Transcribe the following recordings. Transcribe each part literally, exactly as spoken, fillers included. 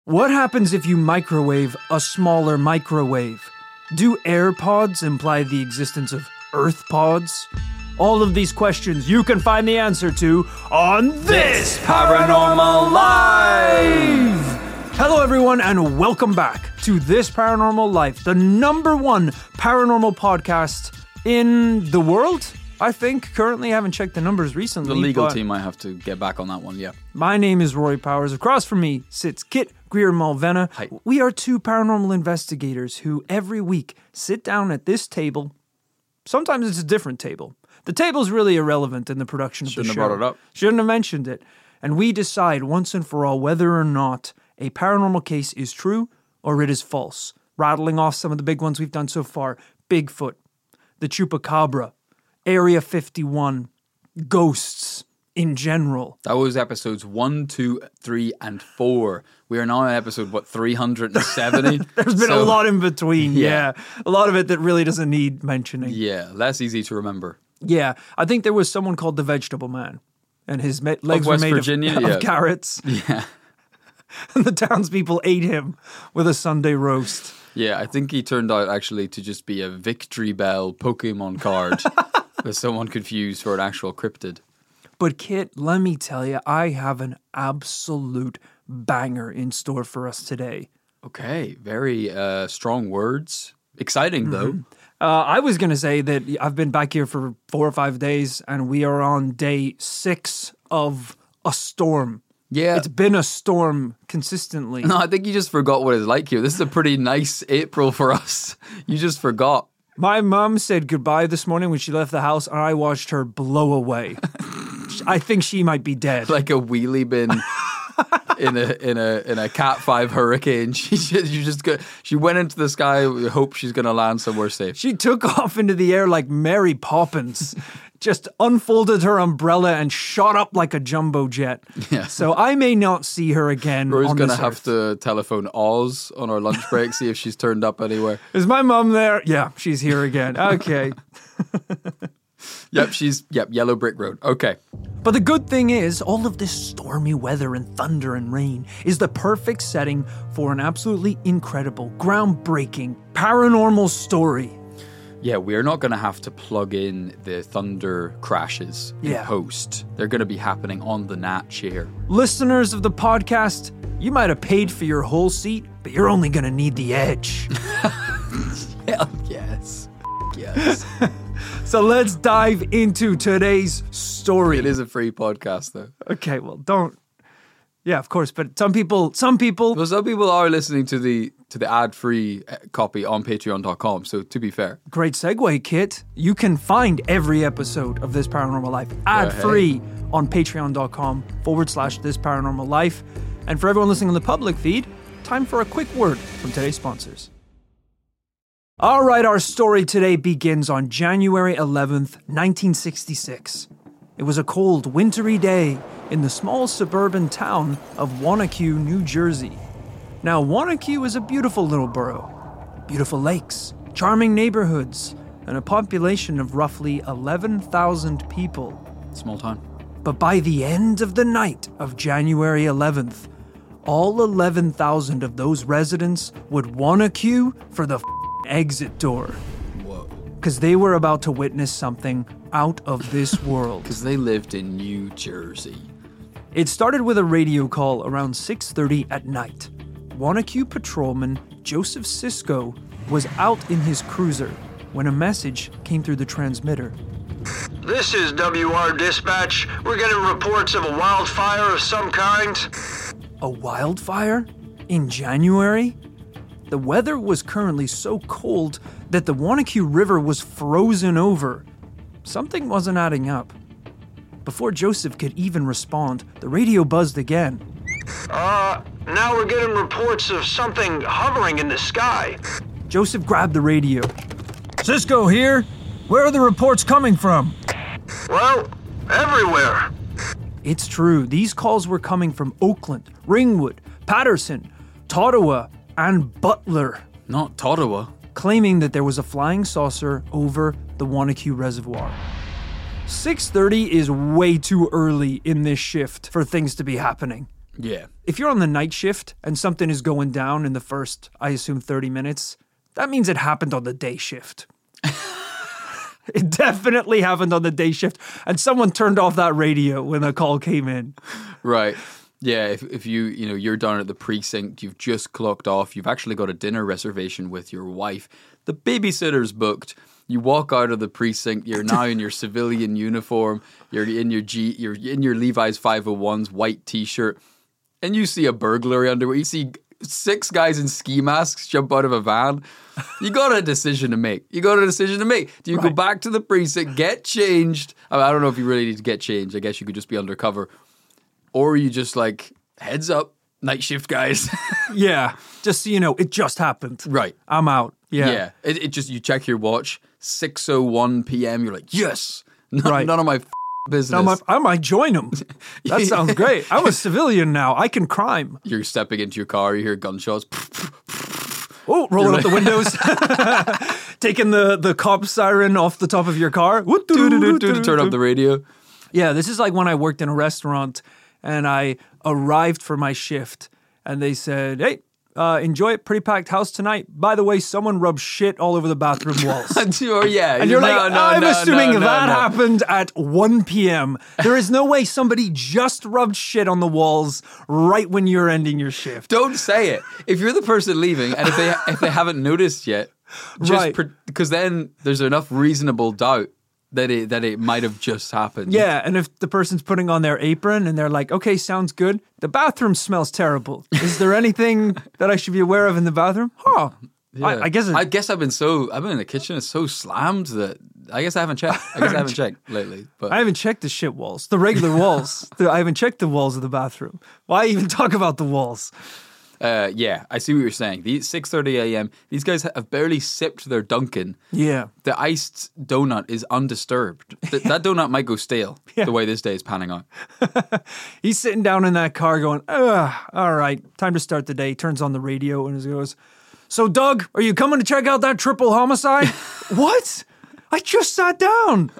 What happens if you microwave a smaller microwave? Do AirPods imply the existence of Earth pods? All of these questions you can find the answer to on This Paranormal Live! Hello everyone and welcome back to This Paranormal Life, the number one paranormal podcast in the world, I think. Currently, I haven't checked the numbers recently. The legal team might have to get back on that one, yeah. My name is Rory Powers. Across from me sits Kit Greer-Malvena. Hi. We are two paranormal investigators who every week sit down at this table. Sometimes it's a different table. The table's really irrelevant in the production of Shouldn't the show. have brought it up. Shouldn't have mentioned it. And we decide once and for all whether or not a paranormal case is true or it is false. Rattling off some of the big ones we've done so far. Bigfoot, the Chupacabra, Area fifty-one, ghosts in general. That was episodes one, two, three, and four. We are now on episode, what, three hundred seventy? There's been So, a lot in between, yeah. yeah. A lot of it that really doesn't need mentioning. Yeah, less easy to remember. Yeah, I think there was someone called the Vegetable Man, and his me- legs West were made Virginia, of, yeah. of carrots, Yeah. and the townspeople ate him with a Sunday roast. Yeah, I think he turned out actually to just be a Victory Bell Pokemon card that someone confused for an actual cryptid. But Kit, let me tell you, I have an absolute banger in store for us today. Okay, very uh, strong words. Exciting, though. Uh, I was going to say that I've been back here for four or five days, and we are on day six of a storm. Yeah. It's been a storm consistently. No, I think you just forgot what it's like here. This is a pretty nice April for us. You just forgot. My mom said goodbye this morning when she left the house, and I watched her blow away. I think she might be dead. Like a wheelie bin in a in a in a Cat Five hurricane. She just, you just go, she went into the sky. We hope she's going to land somewhere safe. She took off into the air like Mary Poppins, just unfolded her umbrella and shot up like a jumbo jet. Yeah. So I may not see her again. Rory's on going to this have earth. to telephone Oz on our lunch break, see if she's turned up anywhere. Is my mom there? Yeah, she's here again. Okay. Yep, she's yep Yellow Brick Road. Okay. But the good thing is, all of this stormy weather and thunder and rain is the perfect setting for an absolutely incredible, groundbreaking, paranormal story. Yeah, we're not going to have to plug in the thunder crashes in Yeah. post. They're going to be happening on the natch here. Listeners of the podcast, you might have paid for your whole seat, but you're only going to need the edge. Hell yes. Yes. So let's dive into today's story. It is a free podcast, though. Okay, well, don't. Yeah, of course, but some people, some people. Well, some people are listening to the to the ad-free copy on patreon dot com, so to be fair. Great segue, Kit. You can find every episode of This Paranormal Life ad-free on patreon dot com forward slash This Paranormal Life. And for everyone listening on the public feed, time for a quick word from today's sponsors. All right, our story today begins on January eleventh, nineteen sixty-six. It was a cold, wintry day in the small suburban town of Wanaque, New Jersey. Now, Wanaque is a beautiful little borough. Beautiful lakes, charming neighborhoods, and a population of roughly eleven thousand people. Small town. But by the end of the night of January eleventh, all eleven thousand of those residents would wanna queue for the f- exit door. Whoa. Because they were about to witness something out of this world. Because they lived in New Jersey. It started with a radio call around six thirty at night. Wanaque patrolman Joseph Sisko was out in his cruiser when a message came through the transmitter. This is W R Dispatch. We're getting reports of a wildfire of some kind. A wildfire? In January? The weather was currently so cold that the Wanaque River was frozen over. Something wasn't adding up. Before Joseph could even respond, the radio buzzed again. Uh, now we're getting reports of something hovering in the sky. Joseph grabbed the radio. Sisko here. Where are the reports coming from? Well, everywhere. It's true. These calls were coming from Oakland, Ringwood, Patterson, Tottawa, and Butler, Not Tottawa. claiming that there was a flying saucer over the Wanaque Reservoir. six thirty is way too early in this shift for things to be happening. Yeah. If you're on the night shift and something is going down in the first, I assume, thirty minutes, that means it happened on the day shift. It definitely happened on the day shift. And someone turned off that radio when the call came in. Right. Yeah, if if you, you know, you're down at the precinct, you've just clocked off, you've actually got a dinner reservation with your wife, the babysitter's booked, you walk out of the precinct, you're now in your civilian uniform, you're in your G, you're in your Levi's five oh ones white t-shirt, and you see a burglary underway, you see six guys in ski masks jump out of a van. You got a decision to make. You got a decision to make. Do you right. go back to the precinct, get changed? I, mean, I don't know if you really need to get changed. I guess you could just be undercover. Or you just like, heads up, night shift guys. Yeah, just so you know, it just happened. Right. I'm out. Yeah. Yeah. It, it just, you check your watch, six oh one p.m. You're like, yes. None, right. none of my f- business. Now my, I might join them. That sounds great. I'm a civilian now. I can crime. You're stepping into your car, you hear gunshots. Oh, rolling up the windows. Taking the, the cop siren off the top of your car. Turn up the radio. Yeah, this is like when I worked in a restaurant and I arrived for my shift and they said, hey, uh, enjoy it, pretty packed house tonight. By the way, someone rubbed shit all over the bathroom walls. Oh, yeah. And you're no, like, no, I'm no, assuming no, no, that no. happened at one p.m. There is no way somebody just rubbed shit on the walls right when you're ending your shift. Don't say it. If you're the person leaving and if they if they haven't noticed yet, just Right. because then there's enough reasonable doubt that it that it might have just happened. Yeah, and if the person's putting on their apron and they're like, okay, sounds good. The bathroom smells terrible. Is there anything that I should be aware of in the bathroom? Huh. Yeah. I, I guess it, I guess I've been so I've been in the kitchen. It's so slammed that I guess I haven't checked. I guess I haven't checked lately. But I haven't checked the shit walls, the regular walls. The, I haven't checked the walls of the bathroom. Why even talk about the walls? uh, yeah, I see what you're saying. These six thirty a.m. These guys have barely sipped their Dunkin'. Yeah. The iced donut is undisturbed. Th- that donut might go stale Yeah. the way this day is panning out. He's sitting down in that car going, Ugh, all right, time to start the day. Turns on the radio and he goes, so Doug, are you coming to check out that triple homicide? What? I just sat down.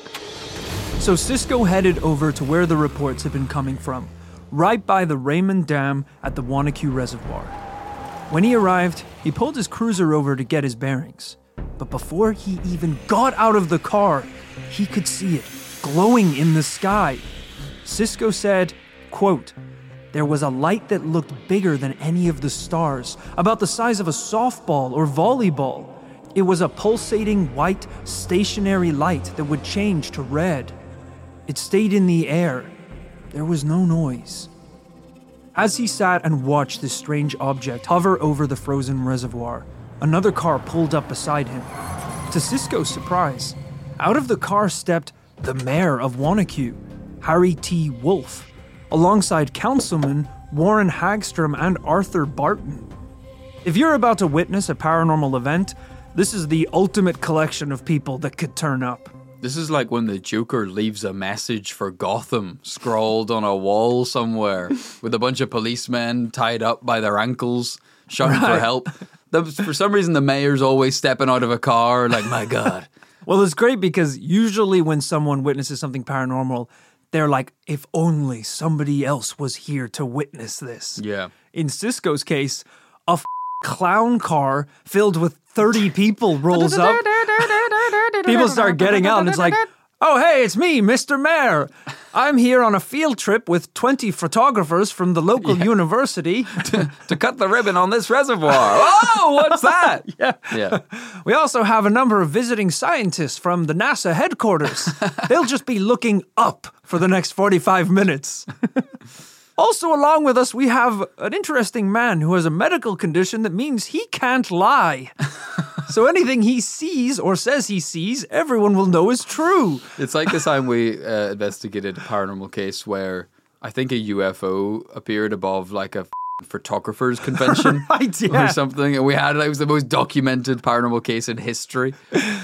So Cisco headed over to where the reports had been coming from, right by the Raymond Dam at the Wanacue Reservoir. When he arrived, he pulled his cruiser over to get his bearings. But before he even got out of the car, he could see it glowing in the sky. Cisco said, quote, there was a light that looked bigger than any of the stars, about the size of a softball or volleyball. It was a pulsating white, stationary light that would change to red. It stayed in the air. There was no noise. As he sat and watched this strange object hover over the frozen reservoir, another car pulled up beside him. To Cisco's surprise, out of the car stepped the mayor of Wanacue, Harry T. Wolf, alongside Councilman Warren Hagstrom and Arthur Barton. If you're about to witness a paranormal event, this is the ultimate collection of people that could turn up. This is like when the Joker leaves a message for Gotham scrawled on a wall somewhere with a bunch of policemen tied up by their ankles shouting Right. for help. The, for some reason, the mayor's always stepping out of a car like, my God. Well, it's great because usually when someone witnesses something paranormal, they're like, if only somebody else was here to witness this. Yeah. In Cisco's case, a f- clown car filled with thirty people rolls up. People start getting out and it's like, oh, hey, it's me, Mister Mayor. I'm here on a field trip with twenty photographers from the local Yeah. university. To cut the ribbon on this reservoir. Oh, what's that? Yeah. Yeah. We also have a number of visiting scientists from the NASA headquarters. They'll just be looking up for the next forty-five minutes. Also, along with us, we have an interesting man who has a medical condition that means he can't lie. So anything he sees or says he sees, everyone will know is true. It's like the time we uh, investigated a paranormal case where I think a U F O appeared above like a f- photographer's convention Right, yeah. or something. And we had, it was the most documented paranormal case in history.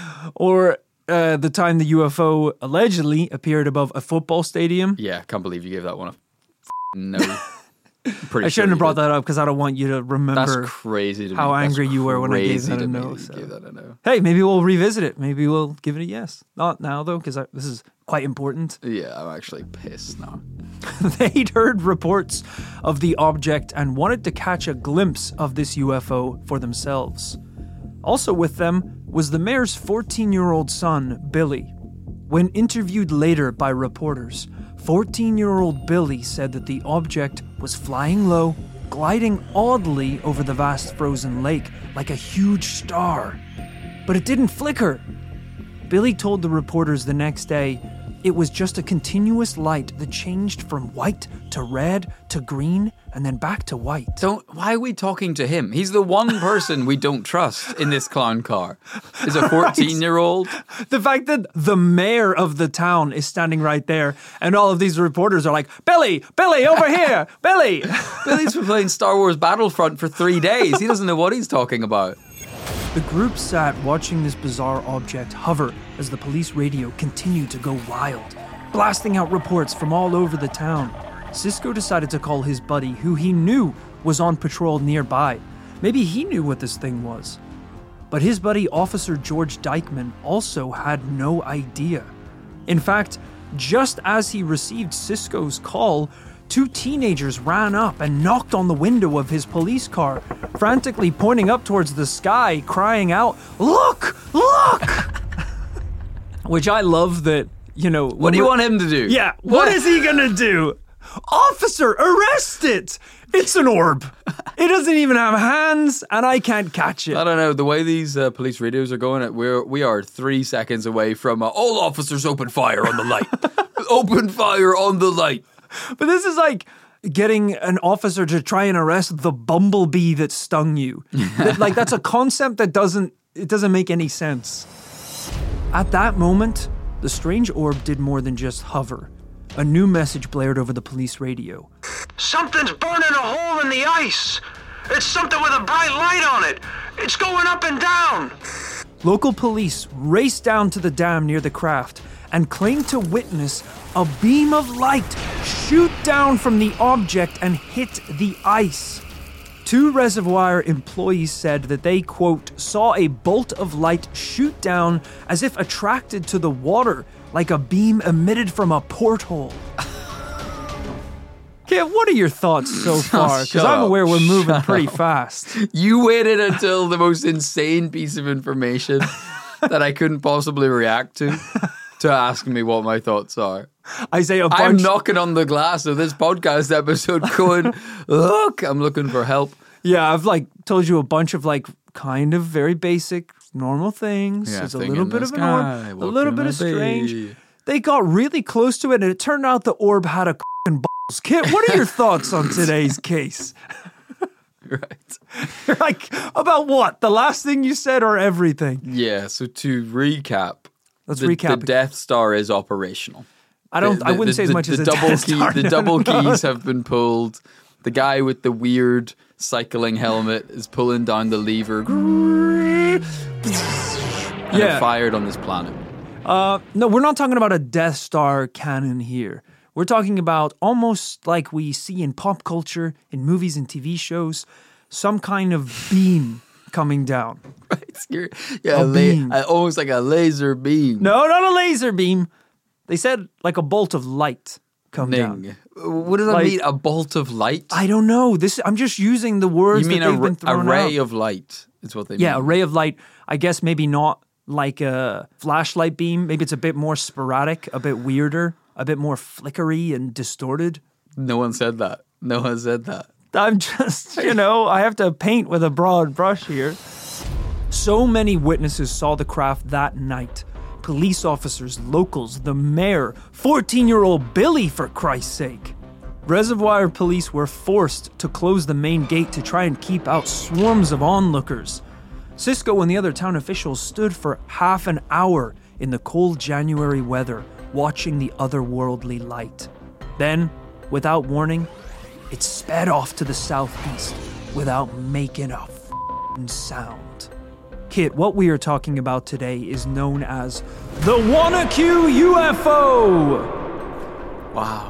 Or uh, the time the U F O allegedly appeared above a football stadium. Yeah, can't believe you gave that one a f- no. Pretty I sure shouldn't have you brought did. that up because I don't want you to remember That's crazy to me. how That's angry you were when I gave crazy that a to me no. that you So. gave that a no. Hey, maybe we'll revisit it. Maybe we'll give it a yes. Not now, though, because this is quite important. Yeah, I'm actually pissed now. They'd heard reports of the object and wanted to catch a glimpse of this U F O for themselves. Also with them was the mayor's fourteen-year-old son, Billy. When interviewed later by reporters, fourteen-year-old Billy said that the object was flying low, gliding oddly over the vast frozen lake like a huge star. But it didn't flicker. Billy told the reporters the next day it was just a continuous light that changed from white to red to green and then back to white. Don't. Why are we talking to him? He's the one person we don't trust in this clown car. Is a fourteen-year-old. The fact that the mayor of the town is standing right there and all of these reporters are like, Billy, Billy, over here, Billy. Billy's been playing Star Wars Battlefront for three days. He doesn't know what he's talking about. The group sat watching this bizarre object hover as the police radio continued to go wild, blasting out reports from all over the town. Sisko decided to call his buddy, who he knew was on patrol nearby. Maybe he knew what this thing was. But his buddy, Officer George Dykeman, also had no idea. In fact, just as he received Sisko's call, two teenagers ran up and knocked on the window of his police car, frantically pointing up towards the sky, crying out, "Look! Look!" Which I love that, you know... What do you want him to do? Yeah, what is he gonna do? Officer, arrest it! It's an orb. It doesn't even have hands, and I can't catch it. I don't know. The way these uh, police radios are going, we're, we are three seconds away from uh, all officers open fire on the light. Open fire on the light. But this is like getting an officer to try and arrest the bumblebee that stung you. That, like, that's a concept that doesn't, it doesn't make any sense. At that moment, the strange orb did more than just hover. A new message blared over the police radio. Something's burning a hole in the ice. It's something with a bright light on it. It's going up and down. Local police raced down to the dam near the craft and claimed to witness a beam of light shoot down from the object and hit the ice. Two reservoir employees said that they, quote, saw a bolt of light shoot down as if attracted to the water, like a beam emitted from a porthole. Kit, what are your thoughts so far? Because I'm aware we're moving Shut pretty up. fast. You waited until the most insane piece of information that I couldn't possibly react to to ask me what my thoughts are. I say a bunch. I'm knocking on the glass of this podcast episode going, look, I'm looking for help. Yeah, I've like told you a bunch of like kind of very basic, normal things. Yeah, It's a thing little in bit the of an sky, orb, a little walking bit a of strange. bee. They got really close to it, and it turned out the orb had a f***ing balls. Kit, what are your thoughts on today's case? Right. You're like, about what? The last thing you said or everything? Yeah, so to recap, Let's the, recap. the Death Star is operational. I don't. The- I wouldn't the- say as the- much the as a double Death key, Star. The No, double no. keys have been pulled. The guy with the weird cycling helmet is pulling down the lever. And Yeah. it fired on this planet. Uh, no, we're not talking about a Death Star cannon here. We're talking about almost like we see in pop culture, in movies and T V shows, some kind of beam coming down. Right? You're- yeah, A a la- beam. uh, almost like a laser beam. No, not a laser beam. They said like a bolt of light come down. Ning. What does that Like- mean? A bolt of light? I don't know. This I'm just using the words You mean that a, they've been r- a thrown ray out. of light is what they Yeah, a mean. ray of light. I guess maybe not like a flashlight beam. Maybe it's a bit more sporadic, a bit weirder, a bit more flickery and distorted. No one said that. No one said that. I'm just, you know, I have to paint with a broad brush here. So many witnesses saw the craft that night. Police officers, locals, the mayor, fourteen-year-old Billy, for Christ's sake. Reservoir police were forced to close the main gate to try and keep out swarms of onlookers. Sisko and the other town officials stood for half an hour in the cold January weather, watching the otherworldly light. Then, without warning, it sped off to the southeast without making a f***ing sound. Kit, what we are talking about today is known as the Wanacue U F O! Wow.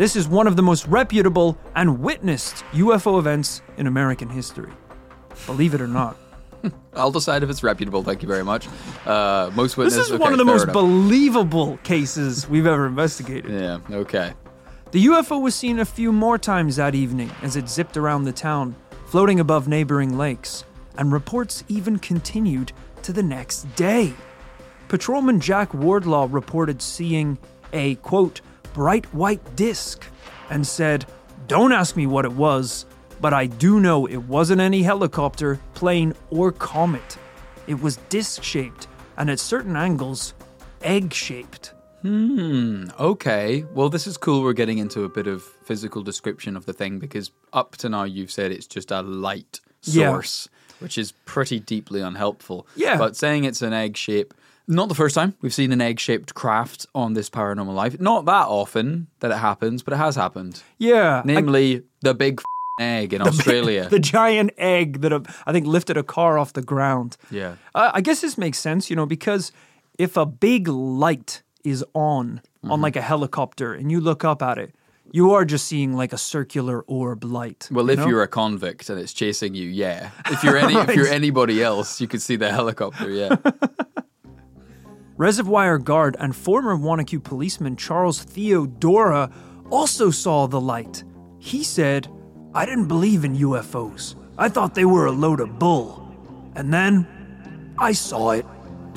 This is one of the most reputable and witnessed U F O events in American history. Believe it or not. I'll decide if it's reputable, thank you very much. Uh, most witness. This is okay, one of the fair most enough. believable cases we've ever investigated. Yeah, okay. The U F O was seen a few more times that evening as it zipped around the town, floating above neighboring lakes, and reports even continued to the next day. Patrolman Jack Wardlaw reported seeing a, quote, bright white disc, and said, "Don't ask me what it was, but I do know it wasn't any helicopter, plane, or comet. It was disc-shaped, and at certain angles, egg-shaped." Hmm, okay. Well, this is cool. We're getting into a bit of physical description of the thing, because up to now you've said it's just a light source, yeah. which is pretty deeply unhelpful. Yeah. But saying it's an egg shape, not the first time we've seen an egg-shaped craft on This Paranormal Life. Not that often that it happens, but it has happened. Yeah. Namely, I, the big f- egg in Australia. The giant egg that uh, I think lifted a car off the ground. Yeah. Uh, I guess this makes sense, you know, because if a big light is on, mm-hmm. on like a helicopter, and you look up at it, you are just seeing like a circular orb light. Well, you if know? you're a convict and it's chasing you, yeah. If you're any, if you're anybody else, you could see the helicopter, yeah. Reservoir guard and former Wanacue policeman Charles Theodora also saw the light. He said, "I didn't believe in U F Os. I thought they were a load of bull. And then I saw it."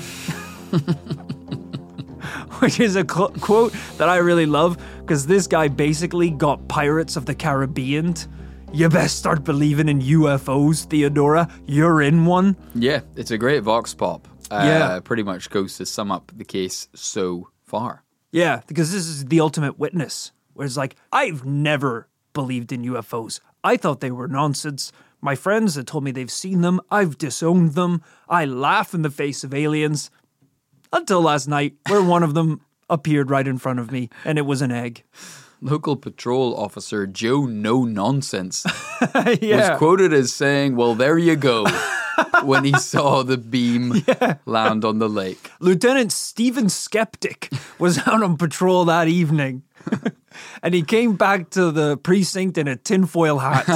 Which is a cl- quote that I really love, because this guy basically got Pirates of the Caribbean. "You best start believing in U F Os, Theodora. You're in one." Yeah, it's a great vox pop. Uh, Yeah. Pretty much goes to sum up the case so far. Yeah, because this is the ultimate witness, where it's like, I've never believed in U F Os. I thought they were nonsense. My friends had told me they've seen them. I've disowned them. I laugh in the face of aliens. Until last night, where one of them appeared right in front of me, and it was an egg. Local patrol officer Joe No Nonsense Yeah. was quoted as saying, "Well, there you go," when he saw the beam Yeah. land on the lake. Lieutenant Stephen Skeptic was out on patrol that evening. And he came back to the precinct in a tinfoil hat.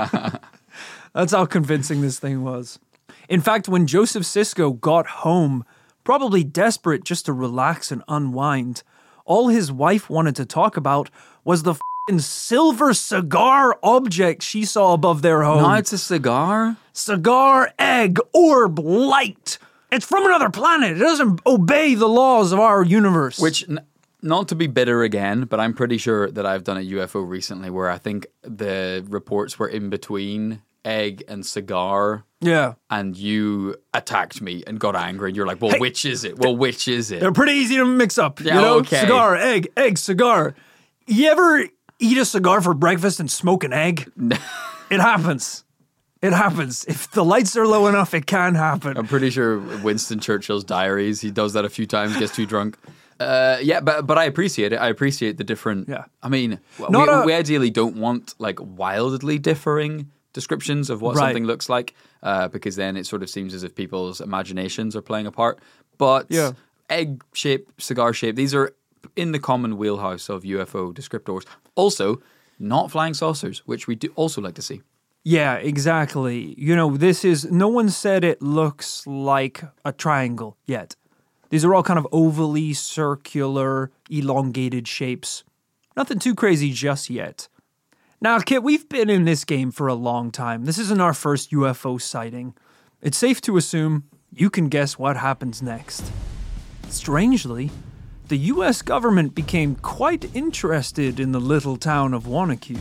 That's how convincing this thing was. In fact, when Joseph Sisko got home, probably desperate just to relax and unwind, all his wife wanted to talk about was the f***ing silver cigar object she saw above their home. Now it's a cigar? Cigar, egg, orb, light. It's from another planet. It doesn't obey the laws of our universe. Which, n- not to be bitter again, but I'm pretty sure that I've done a U F O recently where I think the reports were in between egg and cigar. Yeah. And you attacked me and got angry. And you're like, well, Hey, which is it? Well, which is it? They're pretty easy to mix up. Yeah, you know? okay. Cigar, egg, egg, cigar. You ever eat a cigar for breakfast and smoke an egg? It happens. It happens. If the lights are low enough, it can happen. I'm pretty sure Winston Churchill's diaries, he does that a few times, gets too drunk. Uh, yeah, but but I appreciate it. I appreciate the different... Yeah. I mean, we, Not a- we ideally don't want like wildly differing descriptions of what Right. something looks like, uh, because then it sort of seems as if people's imaginations are playing a part. But Yeah. egg shape, cigar shape, these are in the common wheelhouse of U F O descriptors. Also, not flying saucers, which we do also like to see. Yeah, exactly. You know, this is... No one said it looks like a triangle yet. These are all kind of ovally circular, elongated shapes. Nothing too crazy just yet. Now, Kit, we've been in this game for a long time. This isn't our first U F O sighting. It's safe to assume you can guess what happens next. Strangely, the U S government became quite interested in the little town of Wanacue.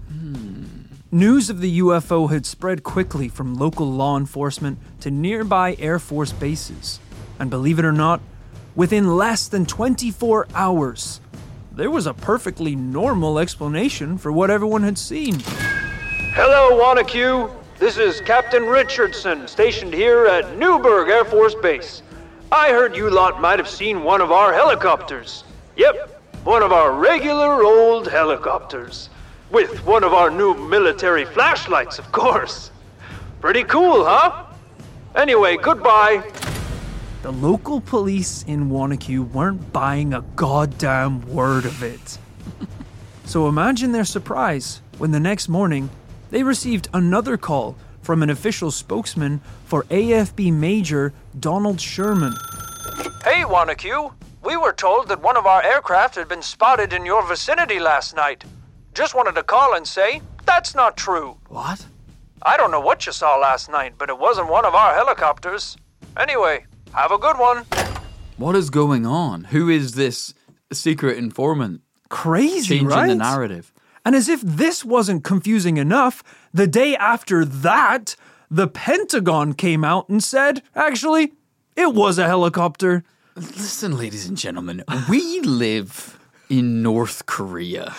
News of the U F O had spread quickly from local law enforcement to nearby Air Force bases. And believe it or not, within less than twenty-four hours, there was a perfectly normal explanation for what everyone had seen. Hello, Wanacue. This is Captain Richardson, stationed here at Newburgh Air Force Base. I heard you lot might have seen one of our helicopters. Yep, one of our regular old helicopters. With one of our new military flashlights, of course. Pretty cool, huh? Anyway, goodbye. The local police in Wanacue weren't buying a goddamn word of it. So imagine their surprise when the next morning they received another call from an official spokesman for A F B Major Donald Sherman. Hey, Wanacue. We were told that one of our aircraft had been spotted in your vicinity last night. Just wanted to call and say, that's not true. What? I don't know what you saw last night, but it wasn't one of our helicopters. Anyway, have a good one. What is going on? Who is this secret informant? Crazy, Changing right? the narrative. And as if this wasn't confusing enough, the day after that, the Pentagon came out and said, actually, it was a helicopter. Listen, ladies and gentlemen, we live in North Korea.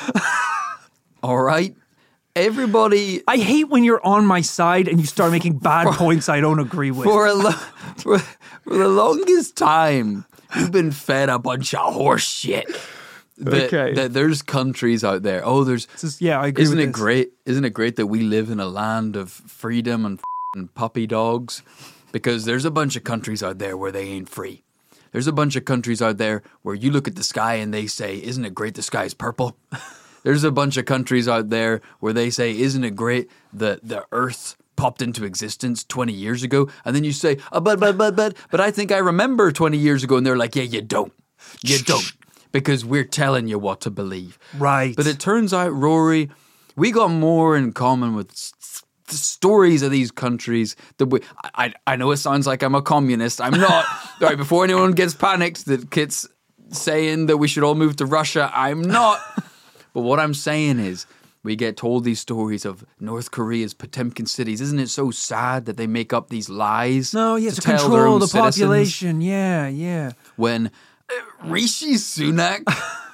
All right? Everybody... I hate when you're on my side and you start making bad points I don't agree with. For, a lo- for, for the longest time, you've been fed a bunch of horse shit. That, Okay. that there's countries out there. Oh, there's... This is- yeah, I agree Isn't with it this. great? Isn't it great that we live in a land of freedom and f***ing puppy dogs? Because there's a bunch of countries out there where they ain't free. There's a bunch of countries out there where you look at the sky and they say, isn't it great the sky's purple? There's a bunch of countries out there where they say, isn't it great that the earth popped into existence twenty years ago? And then you say, oh, but, but, but, but, but I think I remember twenty years ago. And they're like, yeah, you don't. You don't. Because we're telling you what to believe. Right. But it turns out, Rory, we got more in common with s- s- the stories of these countries that we... I, I know it sounds like I'm a communist. I'm not. All right, before anyone gets panicked that Kit's saying that we should all move to Russia, I'm not. But what I'm saying is, we get told these stories of North Korea's Potemkin cities. Isn't it so sad that they make up these lies? No, yeah, to to tell their control own the citizens? population. Yeah, yeah. When uh, Rishi Sunak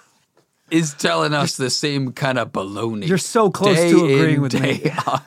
is telling us the same kind of baloney. You're so close day to agreeing in, with me. day out.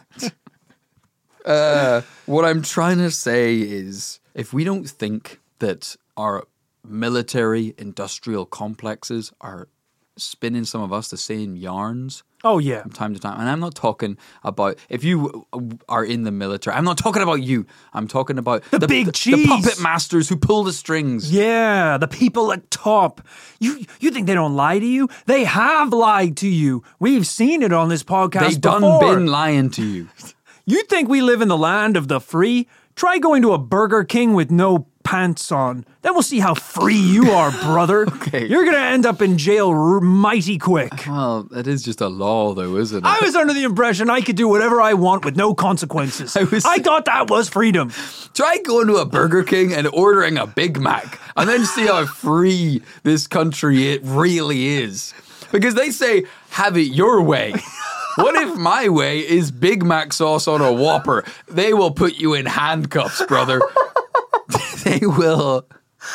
uh, what I'm trying to say is, if we don't think that our military industrial complexes are spinning some of us the same yarns Oh, yeah. from time to time, and I'm not talking about if you are in the military. I'm not talking about you. I'm talking about The big the, cheese. the puppet masters who pull the strings. Yeah, the people at top. You you think they don't lie to you? They have lied to you. We've seen it on this podcast They done before. been lying to you. You think we live in the land of the free? Try going to a Burger King with no pants on. Then we'll see how free you are, brother. Okay. You're going to end up in jail r- mighty quick. Well, that is just a law, though, isn't it? I was under the impression I could do whatever I want with no consequences. I was- I thought that was freedom. Try going to a Burger King and ordering a Big Mac, and then see how free this country it really is. Because they say, have it your way. What if my way is Big Mac sauce on a Whopper? They will put you in handcuffs, brother. They will.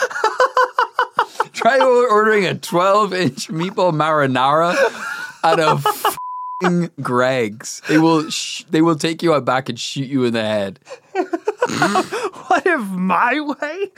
Try ordering a twelve-inch meatball marinara at a f***ing Greg's. They will. Sh- they will take you out back and shoot you in the head. What if my way?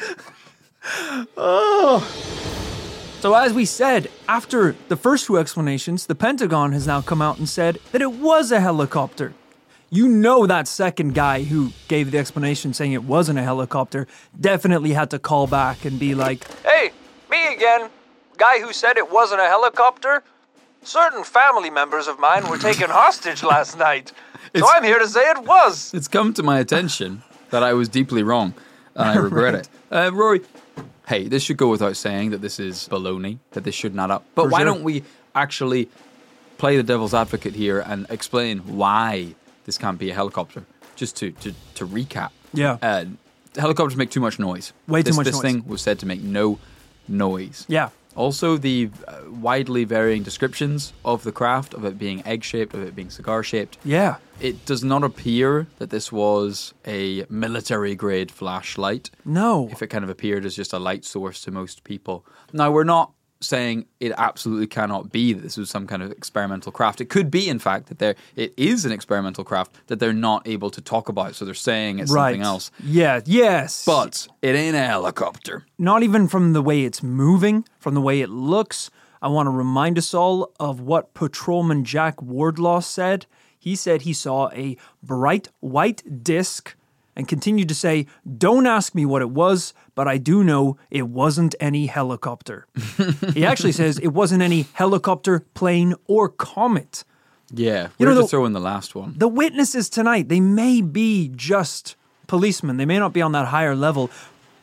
Oh. So as we said, after the first two explanations, the Pentagon has now come out and said that it was a helicopter. You know that second guy who gave the explanation saying it wasn't a helicopter definitely had to call back and be like, Hey, me again. Guy who said it wasn't a helicopter? Certain family members of mine were taken hostage last night. So It's- I'm here to say it was. It's come to my attention that I was deeply wrong, and I regret it. Uh, Rory, hey, this should go without saying that this is baloney, that this should not up. But For why sure. don't we actually play the devil's advocate here and explain why this can't be a helicopter? Just to to, to recap. Yeah. Uh, helicopters make too much noise. Way too This- much This noise. thing was said to make no noise. yeah, Also, the uh, widely varying descriptions of the craft, of it being egg-shaped, of it being cigar-shaped, yeah. it does not appear that this was a military-grade flashlight. No. If it kind of appeared as just a light source to most people. Now, we're not saying it absolutely cannot be that this was some kind of experimental craft. It could be, in fact, that there it is an experimental craft that they're not able to talk about, so they're saying it's Right. something else. Yeah, yes. But it ain't a helicopter. not even from the way it's moving, from the way it looks. I want to remind us all of what Patrolman Jack Wardlaw said. He said he saw a bright white disc and continued to say, "Don't ask me what it was, but I do know it wasn't any helicopter." He actually says it wasn't any helicopter, plane, or comet. Yeah, You we're know, to the- throw in the last one. The witnesses tonight, they may be just policemen. They may not be on that higher level.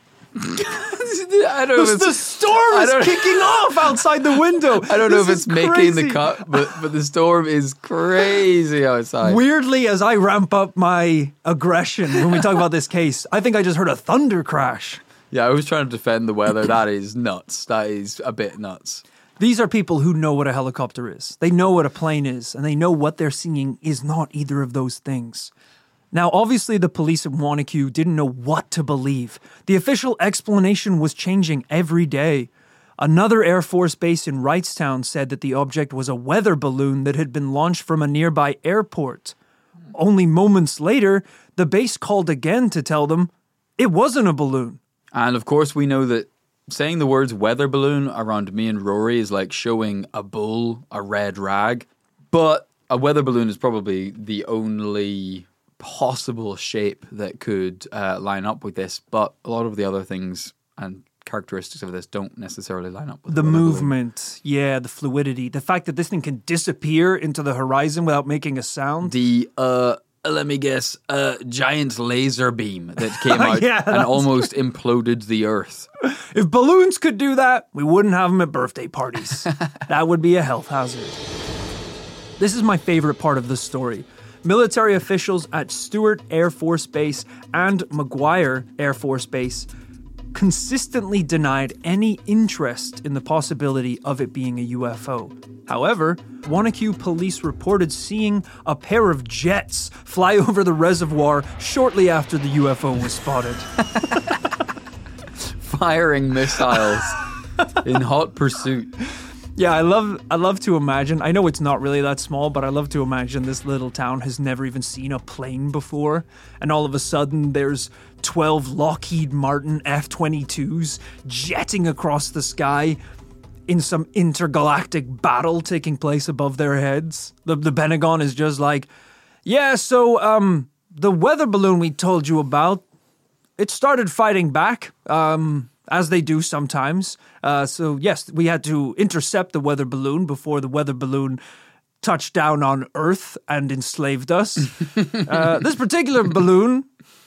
I don't know if The, the it's, storm I is don't- kicking off outside the window. I don't know if This it's is making crazy. the cut, but but the storm is crazy outside. Weirdly, as I ramp up my aggression when we talk about this case, I think I just heard a thunder crash. Yeah, I was trying to defend the weather. That is nuts. That is a bit nuts. These are people who know what a helicopter is. They know what a plane is, and they know what they're seeing is not either of those things. Now, obviously, the police in Wanacue didn't know what to believe. The official explanation was changing every day. Another Air Force base in Wrightstown said that the object was a weather balloon that had been launched from a nearby airport. Only moments later, the base called again to tell them it wasn't a balloon. And of course, we know that saying the words weather balloon around me and Rory is like showing a bull a red rag. But a weather balloon is probably the only possible shape that could uh, line up with this. But a lot of the other things and characteristics of this don't necessarily line up with The a weather balloon. movement, yeah, the fluidity, the fact that this thing can disappear into the horizon without making a sound. The, uh, let me guess, uh, giant laser beam that came out Yeah, and that's- almost imploded the Earth. If balloons could do that, we wouldn't have them at birthday parties. That would be a health hazard. This is my favorite part of the story. Military officials at Stewart Air Force Base and McGuire Air Force Base consistently denied any interest in the possibility of it being a U F O. However, Wanacue police reported seeing a pair of jets fly over the reservoir shortly after the U F O was spotted. Firing missiles in hot pursuit. Yeah, I love I love to imagine. I know it's not really that small, but I love to imagine this little town has never even seen a plane before, and all of a sudden there's twelve Lockheed Martin F twenty-twos jetting across the sky in some intergalactic battle taking place above their heads. The the Pentagon is just like, "Yeah, so um the weather balloon we told you about, it started fighting back, um, as they do sometimes. Uh, so, yes, we had to intercept the weather balloon before the weather balloon touched down on Earth and enslaved us. uh, this particular balloon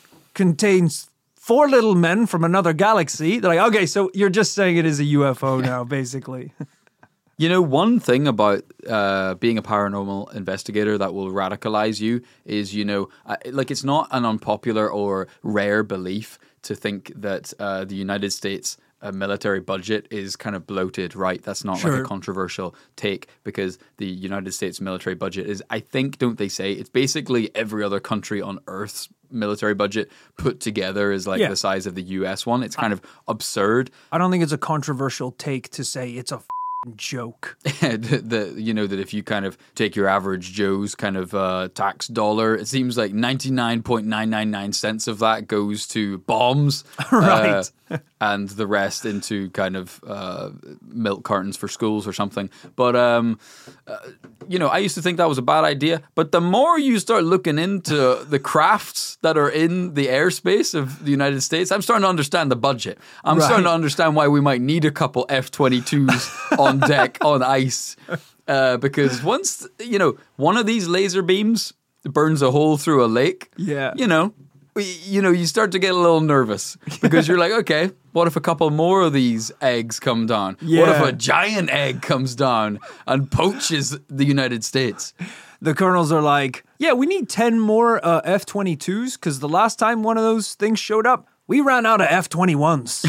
contains four little men from another galaxy." They're like, "Okay, so you're just saying it is a U F O now, basically." You know, one thing about uh, being a paranormal investigator that will radicalize you is, you know, uh, like it's not an unpopular or rare belief to think that uh, the United States uh, military budget is kind of bloated, right? That's not Sure. like a controversial take because the United States military budget is, I think, don't they say, it's basically every other country on Earth's military budget put together is like Yeah. the size of the U S one. It's kind of absurd. I don't think it's a controversial take to say it's a f***ing joke. the, the you know that if you kind of take your average Joe's kind of uh, tax dollar, it seems like ninety-nine point nine nine nine cents of that goes to bombs, Right. uh, and the rest into kind of uh, milk cartons for schools or something. But um, uh, you know, I used to think that was a bad idea. But the more you start looking into the crafts that are in the airspace of the United States, I'm starting to understand the budget. I'm Right. starting to understand why we might need a couple F twenty-twos on deck on ice. Uh, because once, you know, one of these laser beams burns a hole through a lake, Yeah. you know, y- you know, you start to get a little nervous because you're like, okay, what if a couple more of these eggs come down? What if Yeah. a giant egg comes down and poaches the United States? The colonels are like, "Yeah, we need ten more uh, F twenty-twos because the last time one of those things showed up, we ran out of F twenty-ones.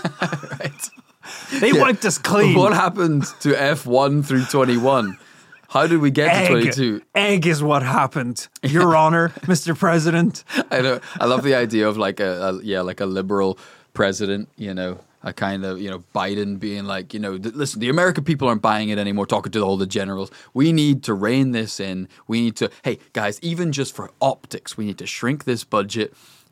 Right. They wiped us clean." What happened to F one through twenty-one? How did we get to Egg. twenty-two? Egg is what happened, Your Honor, Mister President. I know. I love the idea of like a, a yeah, like a liberal president. You know, a kind of you know Biden being like, you know, th- listen, the American people aren't buying it anymore. Talking to all the generals, we need to rein this in. We need to, hey guys, even just for optics, we need to shrink this budget.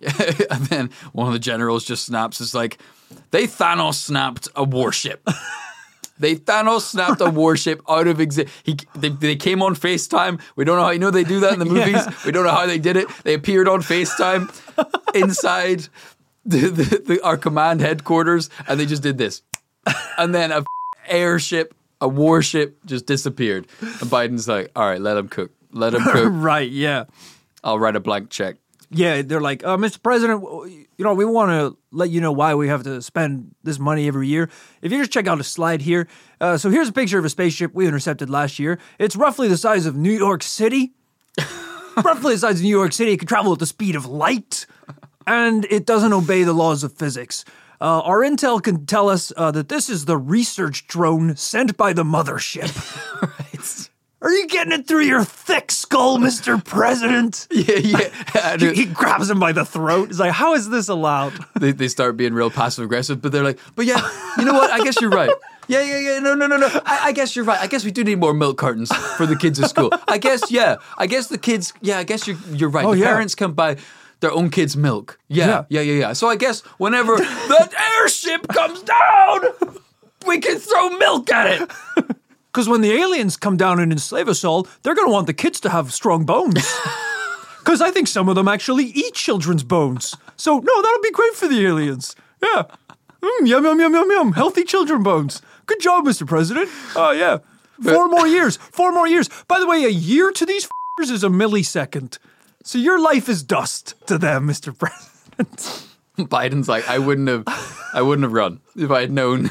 And then one of the generals just snaps. It's like they Thanos snapped a warship. They Thanos snapped a warship out of exist. He they, they came on FaceTime. We don't know how you know they do that in the movies. Yeah. We don't know how they did it. They appeared on FaceTime. inside the, the, the, our command headquarters, and they just did this. And then a airship, a warship just disappeared. And Biden's like, all right, let him cook. Let him cook. Right, yeah. I'll write a blank check. Yeah, they're like, uh, Mister President, you know, we want to let you know why we have to spend this money every year. If you just check out a slide here. Uh, so here's a picture of a spaceship we intercepted last year. It's roughly the size of New York City. Roughly the size of New York City. It can travel at the speed of light. And it doesn't obey the laws of physics. Uh, our intel can tell us uh, that this is the research drone sent by the mothership. Right. Are you getting it through your thick skull, Mister President? Yeah, yeah. he, he grabs him by the throat. He's like, how is this allowed? They, they start being real passive-aggressive, but they're like, but yeah, you know what? I guess you're right. Yeah, yeah, yeah. No, no, no, no. I, I guess you're right. I guess we do need more milk cartons for the kids at school. I guess, yeah. I guess the kids, yeah, I guess you're, you're right. Oh, the yeah. parents can buy their own kids' milk. Yeah, Yeah. yeah, yeah, yeah. So I guess whenever that airship comes down, we can throw milk at it. Because when the aliens come down and enslave us all, they're going to want the kids to have strong bones. Because I think some of them actually eat children's bones. So, no, that'll be great for the aliens. Yeah. Mm, yum, yum, yum, yum, yum. Healthy children bones. Good job, Mister President. Oh, yeah. Four more years. Four more years. By the way, a year to these f***ers is a millisecond. So your life is dust to them, Mister President. Biden's like, I wouldn't have, I wouldn't have run if I had known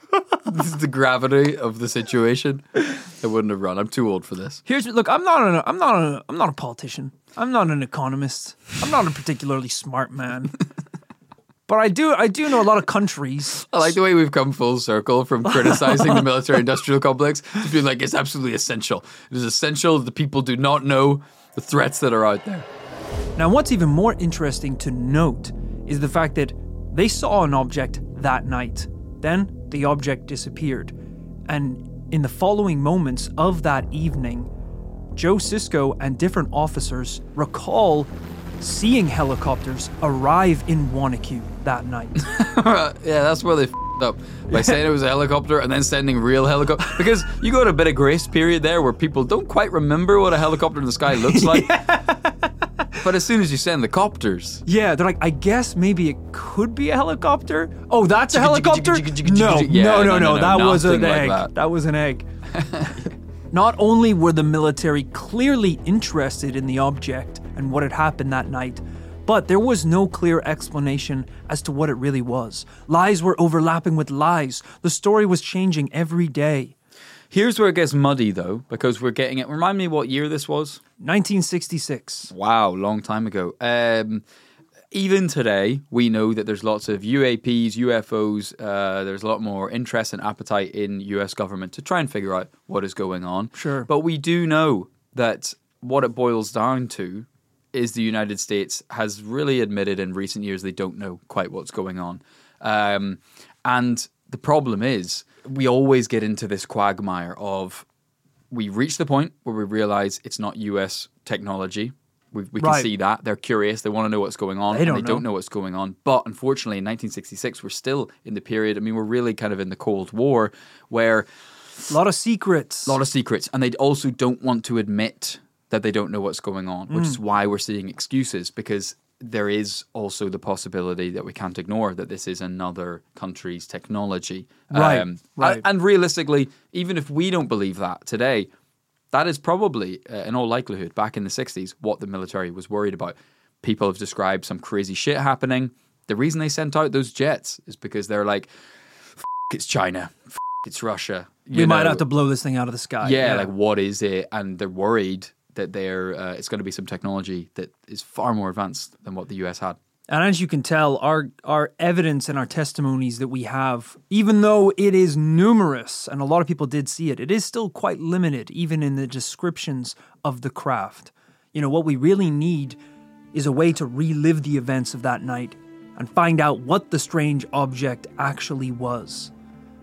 the gravity of the situation. I wouldn't have run. I'm too old for this. Here's look. I'm not a. I'm not a. I'm not a politician. I'm not an economist. I'm not a particularly smart man. But I do. I do know a lot of countries. I like the way we've come full circle from criticizing the military-industrial complex to being like, it's absolutely essential. It is essential that the people do not know the threats that are out there. Now, what's even more interesting to note is the fact that they saw an object that night. Then the object disappeared. And in the following moments of that evening, Joe Sisko and different officers recall seeing helicopters arrive in Wanacue that night. Yeah, that's where they f***ed up. By saying it was a helicopter and then sending real helicopter. Because you got a bit of grace period there where people don't quite remember what a helicopter in the sky looks like. But as soon as you send the copters... Yeah, they're like, I guess maybe it could be a helicopter? Oh, that's a helicopter? No, Yeah, no, no, no, no, no, no, that was an nothing like egg. that. That was an egg. Not only were the military clearly interested in the object and what had happened that night, but there was no clear explanation as to what it really was. Lies were overlapping with lies. The story was changing every day. Here's where it gets muddy, though, because we're getting it... Remind me what year this was? nineteen sixty-six. Wow, long time ago. Um, even today, we know that there's lots of U A Ps, U F Os. Uh, there's a lot more interest and appetite in U S government to try and figure out what is going on. Sure. But we do know that what it boils down to is the United States has really admitted in recent years they don't know quite what's going on. Um, and the problem is we always get into this quagmire of we reach the point where we realize it's not U S technology. We, we can Right. see that. They're curious. They want to know what's going on. They don't and they don't know. know what's going on. But unfortunately, in nineteen sixty-six, we're still in the period. I mean, we're really kind of in the Cold War where A lot of secrets. a lot of secrets. And they also don't want to admit that they don't know what's going on, which is why we're seeing excuses, because there is also the possibility that we can't ignore that this is another country's technology. Right, Um, right. And, and realistically, even if we don't believe that today, that is probably, uh, in all likelihood, back in the sixties, what the military was worried about. People have described some crazy shit happening. The reason they sent out those jets is because they're like, F- it's China, F- it's Russia. we You might know, have to blow this thing out of the sky. yeah, like what is it? And they're worried that they're uh, it's going to be some technology that is far more advanced than what the U S had. And as you can tell, our our evidence and our testimonies that we have, even though it is numerous and a lot of people did see it, it is still quite limited, even in the descriptions of the craft. You know, what we really need is a way to relive the events of that night and find out what the strange object actually was.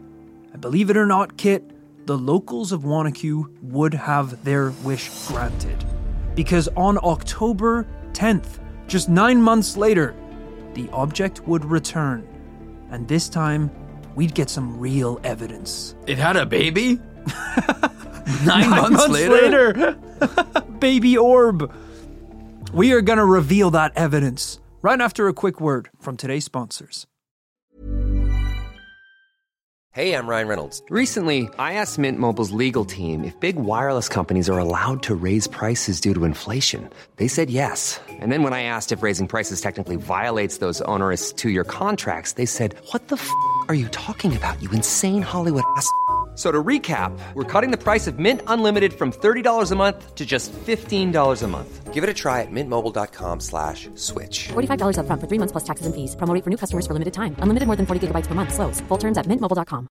And believe it or not, Kit, the locals of Wanacue would have their wish granted. Because on October tenth, just nine months later, the object would return. And this time, we'd get some real evidence. It had a baby? Nine, months, later? later. Baby orb. We are going to reveal that evidence. right after a quick word from today's sponsors. Hey, I'm Ryan Reynolds. Recently, I asked Mint Mobile's legal team if big wireless companies are allowed to raise prices due to inflation. They said yes. And then when I asked if raising prices technically violates those onerous two-year contracts, they said, what the f*** are you talking about, you insane Hollywood ass f- So to recap, we're cutting the price of Mint Unlimited from thirty dollars a month to just fifteen dollars a month. Give it a try at mintmobile.com slash switch. forty-five dollars up front for three months plus taxes and fees. Promo rate for new customers for limited time. Unlimited more than forty gigabytes per month. Slows full terms at mint mobile dot com.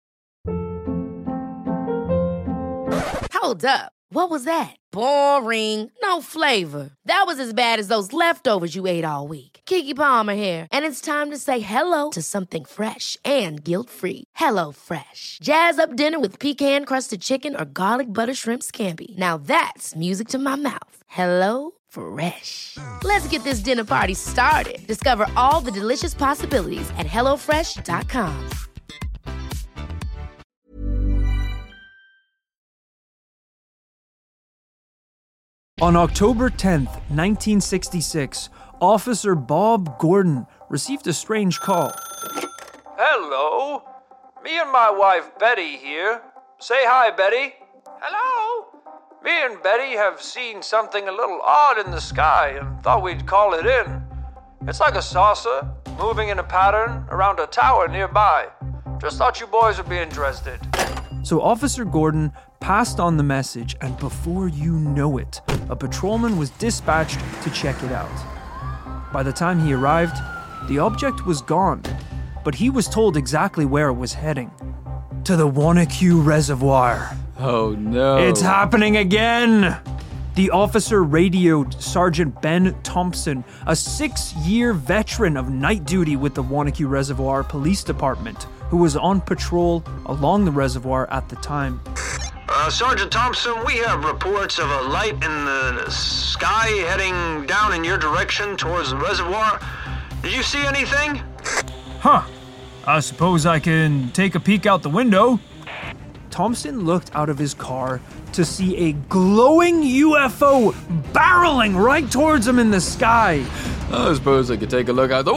Hold up. What was that? Boring. No flavor. That was as bad as those leftovers you ate all week. Keke Palmer here. And it's time to say hello to something fresh and guilt-free. Hello Fresh. Jazz up dinner with pecan-crusted chicken or garlic butter shrimp scampi. Now that's music to my mouth. Hello Fresh. Let's get this dinner party started. Discover all the delicious possibilities at hello fresh dot com. On October tenth, nineteen sixty-six, Officer Bob Gordon received a strange call. Hello? Me and my wife Betty here. Say hi, Betty. Hello? Me and Betty have seen something a little odd in the sky and thought we'd call it in. It's like a saucer, moving in a pattern around a tower nearby. Just thought you boys would be interested. So Officer Gordon passed on the message, and before you know it, a patrolman was dispatched to check it out. By the time he arrived, the object was gone, but he was told exactly where it was heading. To the Wanacue Reservoir. Oh no. It's happening again! The officer radioed Sergeant Ben Thompson, a six-year veteran of night duty with the Wanacue Reservoir Police Department, who was on patrol along the reservoir at the time. Uh, Sergeant Thompson, we have reports of a light in the sky heading down in your direction towards the reservoir. Did you see anything? Huh. I suppose I can take a peek out the window. Thompson looked out of his car to see a glowing U F O barreling right towards him in the sky. I suppose I could take a look out the...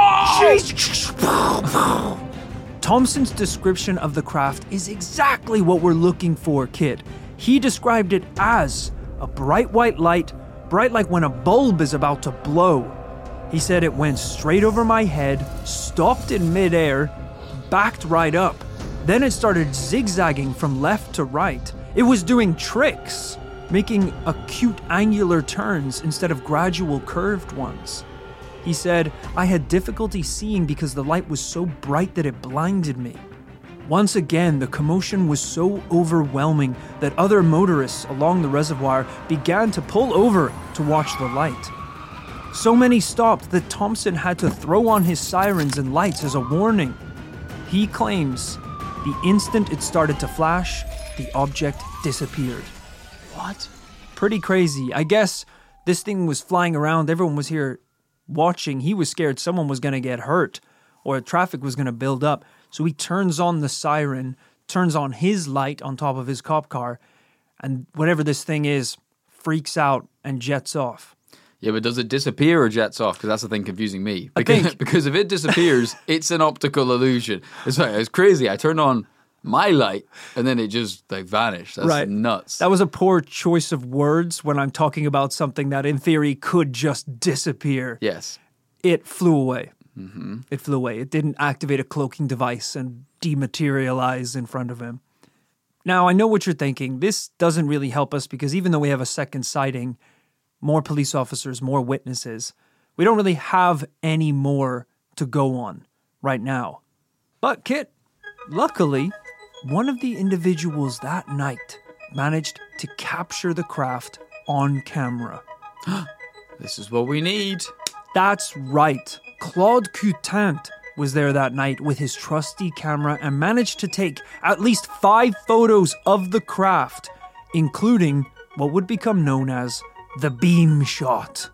Whoa! Thompson's description of the craft is exactly what we're looking for, kid. He described it as a bright white light, bright like when a bulb is about to blow. He said it went straight over my head, stopped in midair, backed right up. Then it started zigzagging from left to right. It was doing tricks, making acute angular turns instead of gradual curved ones. He said, I had difficulty seeing because the light was so bright that it blinded me. Once again, the commotion was so overwhelming that other motorists along the reservoir began to pull over to watch the light. So many stopped that Thompson had to throw on his sirens and lights as a warning. He claims the instant it started to flash, the object disappeared. What? Pretty crazy. I guess this thing was flying around. Everyone was here watching. He was scared someone was going to get hurt or traffic was going to build up. So he turns on the siren, turns on his light on top of his cop car, and whatever this thing is freaks out and jets off. Yeah, but does it disappear or jets off? Because that's the thing confusing me. Because, I think... because if it disappears, it's an optical illusion. It's like, it's crazy. I turned on my light and then it just like vanished. That's right. Nuts. That was a poor choice of words when I'm talking about something that in theory could just disappear. Yes. It flew away. Mm-hmm. It flew away. It didn't activate a cloaking device and dematerialize in front of him. Now, I know what you're thinking. This doesn't really help us because even though we have a second sighting, more police officers, more witnesses, we don't really have any more to go on right now. But, Kit, luckily, one of the individuals that night managed to capture the craft on camera. This is what we need. That's right. Claude Coutant was there that night with his trusty camera and managed to take at least five photos of the craft, including what would become known as the beam shot.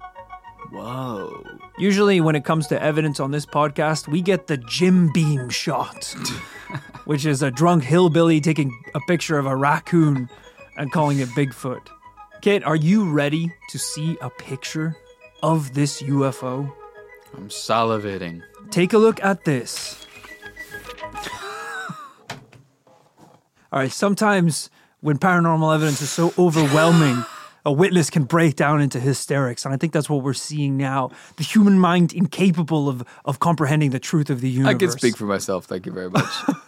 Whoa. Usually when it comes to evidence on this podcast, we get the Jim Beam shot, which is a drunk hillbilly taking a picture of a raccoon and calling it Bigfoot. Kit, are you ready to see a picture of this U F O? I'm salivating. Take a look at this. All right, sometimes when paranormal evidence is so overwhelming, a witness can break down into hysterics, and I think that's what we're seeing now. The human mind incapable of, of comprehending the truth of the universe. I can speak for myself, thank you very much.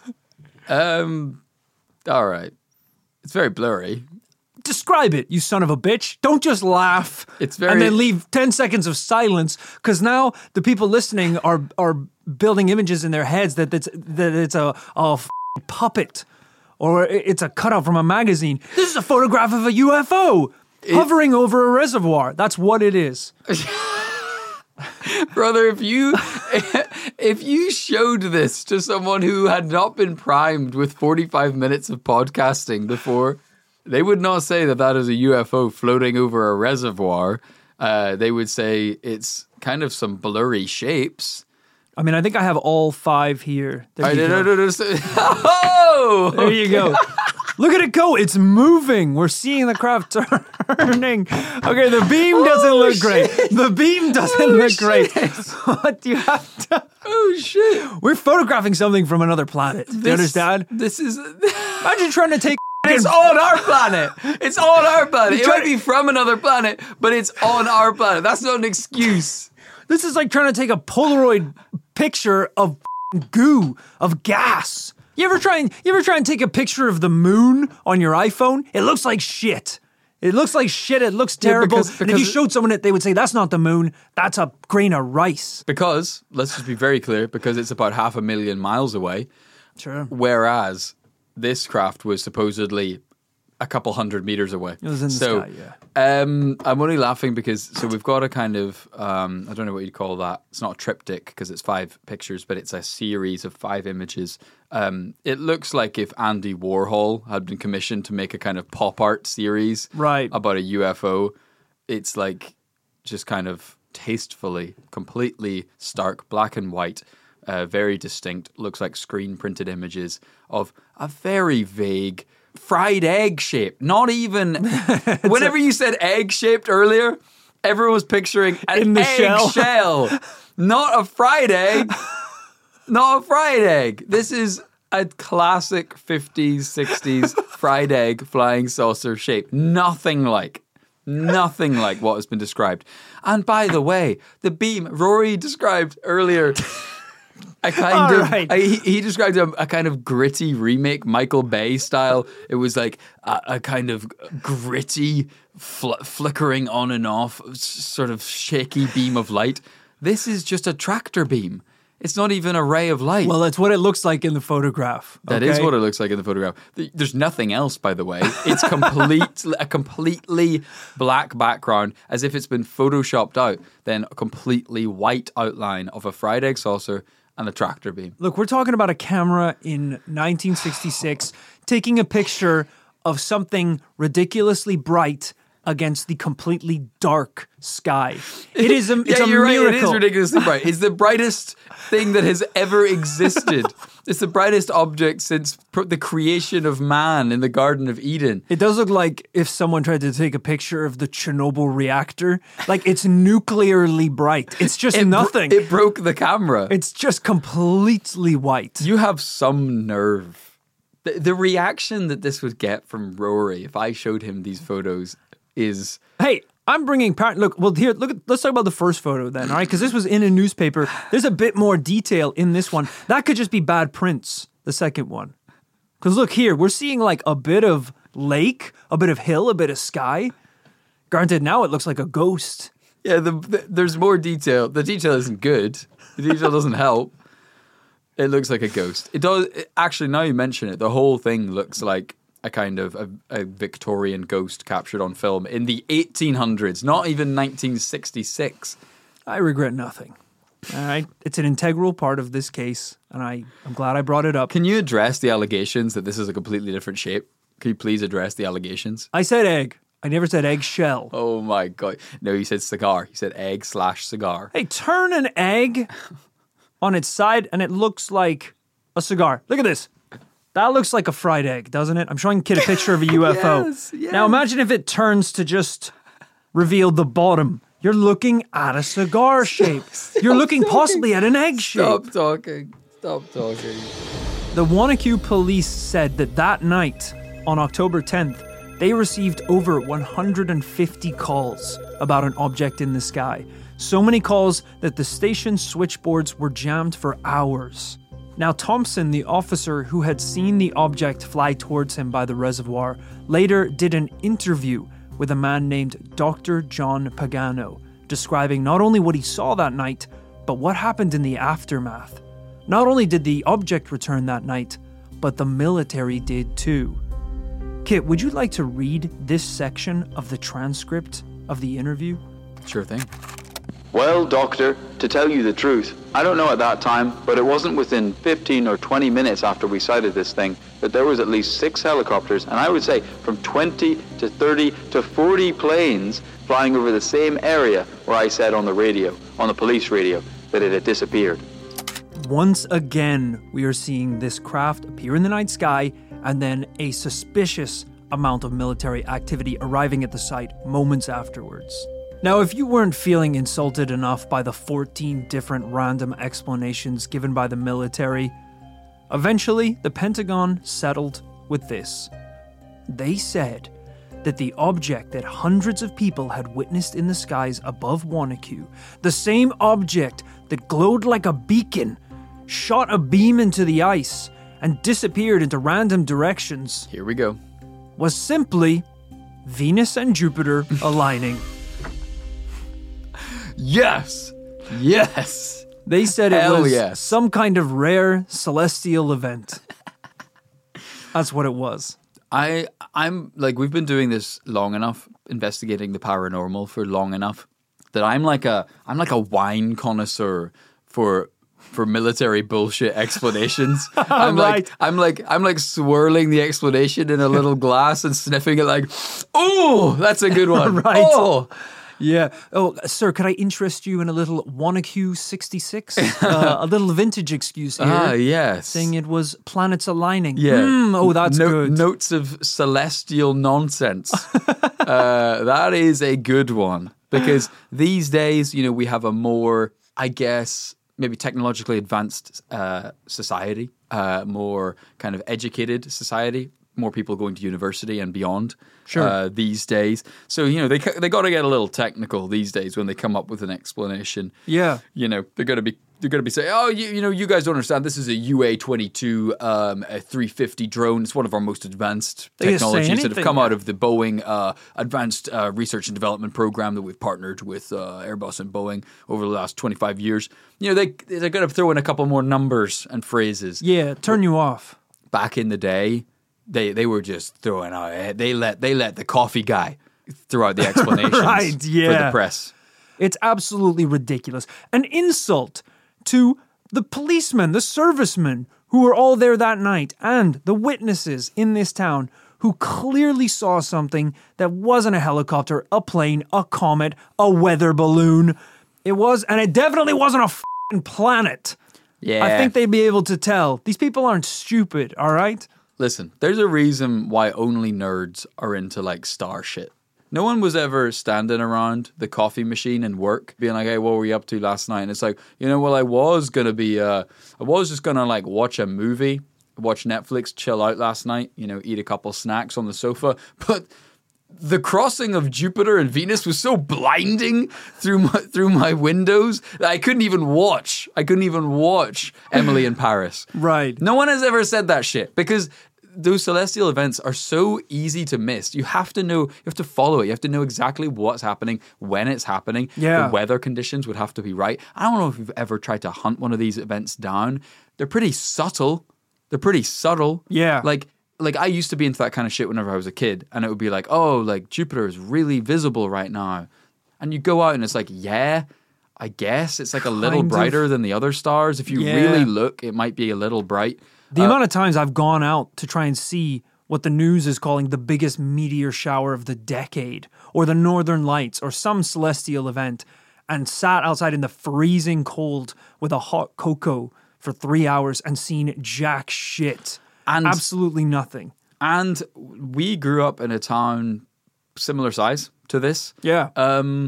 um, all right. It's very blurry. Describe it, you son of a bitch. Don't just laugh It's very- and then leave ten seconds of silence, because now the people listening are are building images in their heads that it's, that it's a, a f- puppet or it's a cutout from a magazine. This is a photograph of a U F O it- hovering over a reservoir. That's what it is. Brother, if you if you showed this to someone who had not been primed with forty-five minutes of podcasting before, they would not say that that is a U F O floating over a reservoir. Uh, they would say it's kind of some blurry shapes. I mean, I think I have all five here. There I you did, go. oh! There you go. Look at it go. It's moving. We're seeing the craft turning. Okay, the beam doesn't Oh, look shit. great. The beam doesn't Oh, look shit. great. What you have to... Oh, shit. We're photographing something from another planet. Do you This- understand? This is... Imagine trying to take... It's on our planet. It's on our planet. It try- might be from another planet, but it's on our planet. That's not an excuse. This is like trying to take a Polaroid picture of goo, of gas. You ever try and you ever try and take a picture of the moon on your iPhone? It looks like shit. It looks like shit. It looks Yeah, terrible. because- and if you because- showed someone it, they would say, that's not the moon. That's a grain of rice. Because, let's just be very clear, because it's about half a million miles away, Sure. whereas this craft was supposedly a couple hundred meters away. It was in the so, sky, yeah. Um, I'm only laughing because, so we've got a kind of, um, I don't know what you'd call that. It's not a triptych because it's five pictures, but it's a series of five images. Um, it looks like if Andy Warhol had been commissioned to make a kind of pop art series Right. about a U F O. It's like just kind of tastefully, completely stark, black and white, uh, very distinct, looks like screen printed images of a very vague fried egg shape. Not even, whenever you said egg shaped earlier, everyone was picturing an In the egg shell. shell, not a fried egg. Not a fried egg. This is a classic fifties, sixties fried egg flying saucer shape. Nothing like, nothing like what has been described. And by the way, the beam Rory described earlier, a kind All of, right. a, he, he described a, a kind of gritty remake, Michael Bay style. It was like a, a kind of gritty, fl- flickering on and off, s- sort of shaky beam of light. This is just a tractor beam. It's not even a ray of light. Well, that's what it looks like in the photograph. That is okay? what it looks like in the photograph. Th- There's nothing else, by the way. It's complete, a completely black background, as if it's been photoshopped out. Then a completely white outline of a fried egg saucer and a tractor beam. Look, we're talking about a camera in nineteen sixty-six taking a picture of something ridiculously bright against the completely dark sky. It is a, it's yeah, a you're miracle. right. It is ridiculously bright. It's the brightest thing that has ever existed. It's the brightest object since pr- the creation of man in the Garden of Eden. It does look like if someone tried to take a picture of the Chernobyl reactor. Like, it's nuclearly bright. It's just It bro- nothing. it broke the camera. It's just completely white. You have some nerve. The, the reaction that this would get from Rory if I showed him these photos is... Hey, I'm bringing par- look. Well, here, look. At, let's talk about the first photo then, all right? Because this was in a newspaper. There's a bit more detail in this one. That could just be bad prints. The second one, because look here, we're seeing like a bit of lake, a bit of hill, a bit of sky. Granted, now it looks like a ghost. Yeah, the, the, there's more detail. The detail isn't good. The detail doesn't help. It looks like a ghost. It does. It, actually, now you mention it, the whole thing looks like a kind of a, a Victorian ghost captured on film in the eighteen hundreds, not even nineteen sixty-six. I regret nothing. All right, it's an integral part of this case, and I, I'm glad I brought it up. Can you address the allegations that this is a completely different shape? Can you please address the allegations? I said egg. I never said eggshell. Oh my God. No, you said cigar. You said egg slash cigar. Hey, turn an egg on its side, and it looks like a cigar. Look at this. That looks like a fried egg, doesn't it? I'm showing Kid a picture of a U F O. Yes, yes. Now imagine if it turns to just reveal the bottom. You're looking at a cigar shape. You're looking talking. possibly at an egg shape. Stop talking. Stop talking. The Wanacue police said that that night, on October tenth, they received over one hundred fifty calls about an object in the sky. So many calls that the station switchboards were jammed for hours. Now, Thompson, the officer who had seen the object fly towards him by the reservoir, later did an interview with a man named Doctor John Pagano, describing not only what he saw that night, but what happened in the aftermath. Not only did the object return that night, but the military did too. Kit, would you like to read this section of the transcript of the interview? Sure thing. Well, Doctor, to tell you the truth, I don't know at that time, but it wasn't within fifteen or twenty minutes after we sighted this thing that there was at least six helicopters, and I would say from twenty to thirty to forty planes flying over the same area where I said on the radio, on the police radio, that it had disappeared. Once again, we are seeing this craft appear in the night sky and then a suspicious amount of military activity arriving at the site moments afterwards. Now, if you weren't feeling insulted enough by the fourteen different random explanations given by the military, eventually the Pentagon settled with this. They said that the object that hundreds of people had witnessed in the skies above Wanacue, the same object that glowed like a beacon, shot a beam into the ice, and disappeared into random directions. Here we go. Was simply Venus and Jupiter aligning. Yes! Yes! They said it Hell was yes. some kind of rare celestial event. That's what it was. I, I'm, like, we've been doing this long enough, investigating the paranormal for long enough, that I'm like a, I'm like a wine connoisseur for... for military bullshit explanations. I'm right. like I'm like I'm like swirling the explanation in a little glass and sniffing it like, oh, that's a good one. Right. Oh. Yeah. Oh, sir, could I interest you in a little Wanacue sixty-six? uh, a little vintage excuse here. Ah, yes. Saying it was planets aligning. Yeah. Mm, oh, that's no- good. Notes of celestial nonsense. uh, that is a good one. Because these days, you know, we have a more, I guess... maybe technologically advanced uh, society, uh, more kind of educated society, more people going to university and beyond sure. uh, these days. So, you know, they they got to get a little technical these days when they come up with an explanation. Yeah. You know, they're going to be they're going to be saying, oh, you, you know, you guys don't understand. This is a U A twenty-two, um, a three fifty drone. It's one of our most advanced they technologies that have come yeah. out of the Boeing uh, Advanced uh, Research and Development Program that we've partnered with uh, Airbus and Boeing over the last twenty-five years. You know, they, they're going to throw in a couple more numbers and phrases. Yeah, turn you off. Back in the day, they they were just throwing out, they let, they let the coffee guy throw out the explanations right, yeah. for the press. It's absolutely ridiculous. An insult to the policemen, the servicemen who were all there that night, and the witnesses in this town who clearly saw something that wasn't a helicopter, a plane, a comet, a weather balloon. It was, and it definitely wasn't a f***ing planet. Yeah. I think they'd be able to tell. These people aren't stupid, all right? Listen, there's a reason why only nerds are into, like, star shit. No one was ever standing around the coffee machine and work being like, hey, what were you up to last night? And it's like, you know, well, I was going to be, uh, I was just going to, like, watch a movie, watch Netflix, chill out last night, you know, eat a couple snacks on the sofa. But the crossing of Jupiter and Venus was so blinding through my, through my windows that I couldn't even watch. I couldn't even watch Emily in Paris. Right. No one has ever said that shit because those celestial events are so easy to miss. You have to know, you have to follow it. You have to know exactly what's happening, when it's happening. Yeah. The weather conditions would have to be right. I don't know if you've ever tried to hunt one of these events down. They're pretty subtle. They're pretty subtle. Yeah. Like, like I used to be into that kind of shit whenever I was a kid. And it would be like, oh, like Jupiter is really visible right now. And you go out and it's like, yeah, I guess. It's like a little Kind of. brighter than the other stars. If you Yeah. really look, it might be a little bright. The Uh, amount of times I've gone out to try and see what the news is calling the biggest meteor shower of the decade, or the Northern Lights, or some celestial event, and sat outside in the freezing cold with a hot cocoa for three hours and seen jack shit. And- Absolutely nothing. And we grew up in a town similar size to this. Yeah. Um,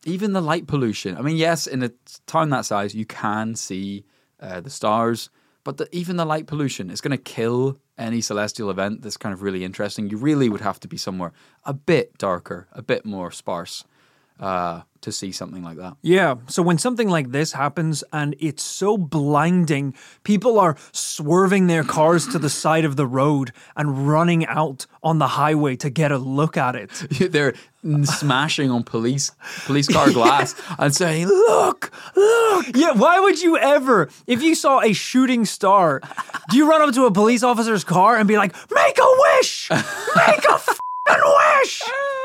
Even the light pollution. I mean, yes, in a town that size, you can see uh, the stars, but the, even the light pollution is going to kill any celestial event that's kind of really interesting. You really would have to be somewhere a bit darker, a bit more sparse uh, to see something like that. Yeah, so when something like this happens and it's so blinding, people are swerving their cars to the side of the road and running out on the highway to get a look at it. They're smashing on police police car glass and saying, look, look. Yeah, why would you ever, if you saw a shooting star, do you run up to a police officer's car and be like, make a wish! Make a f***ing wish!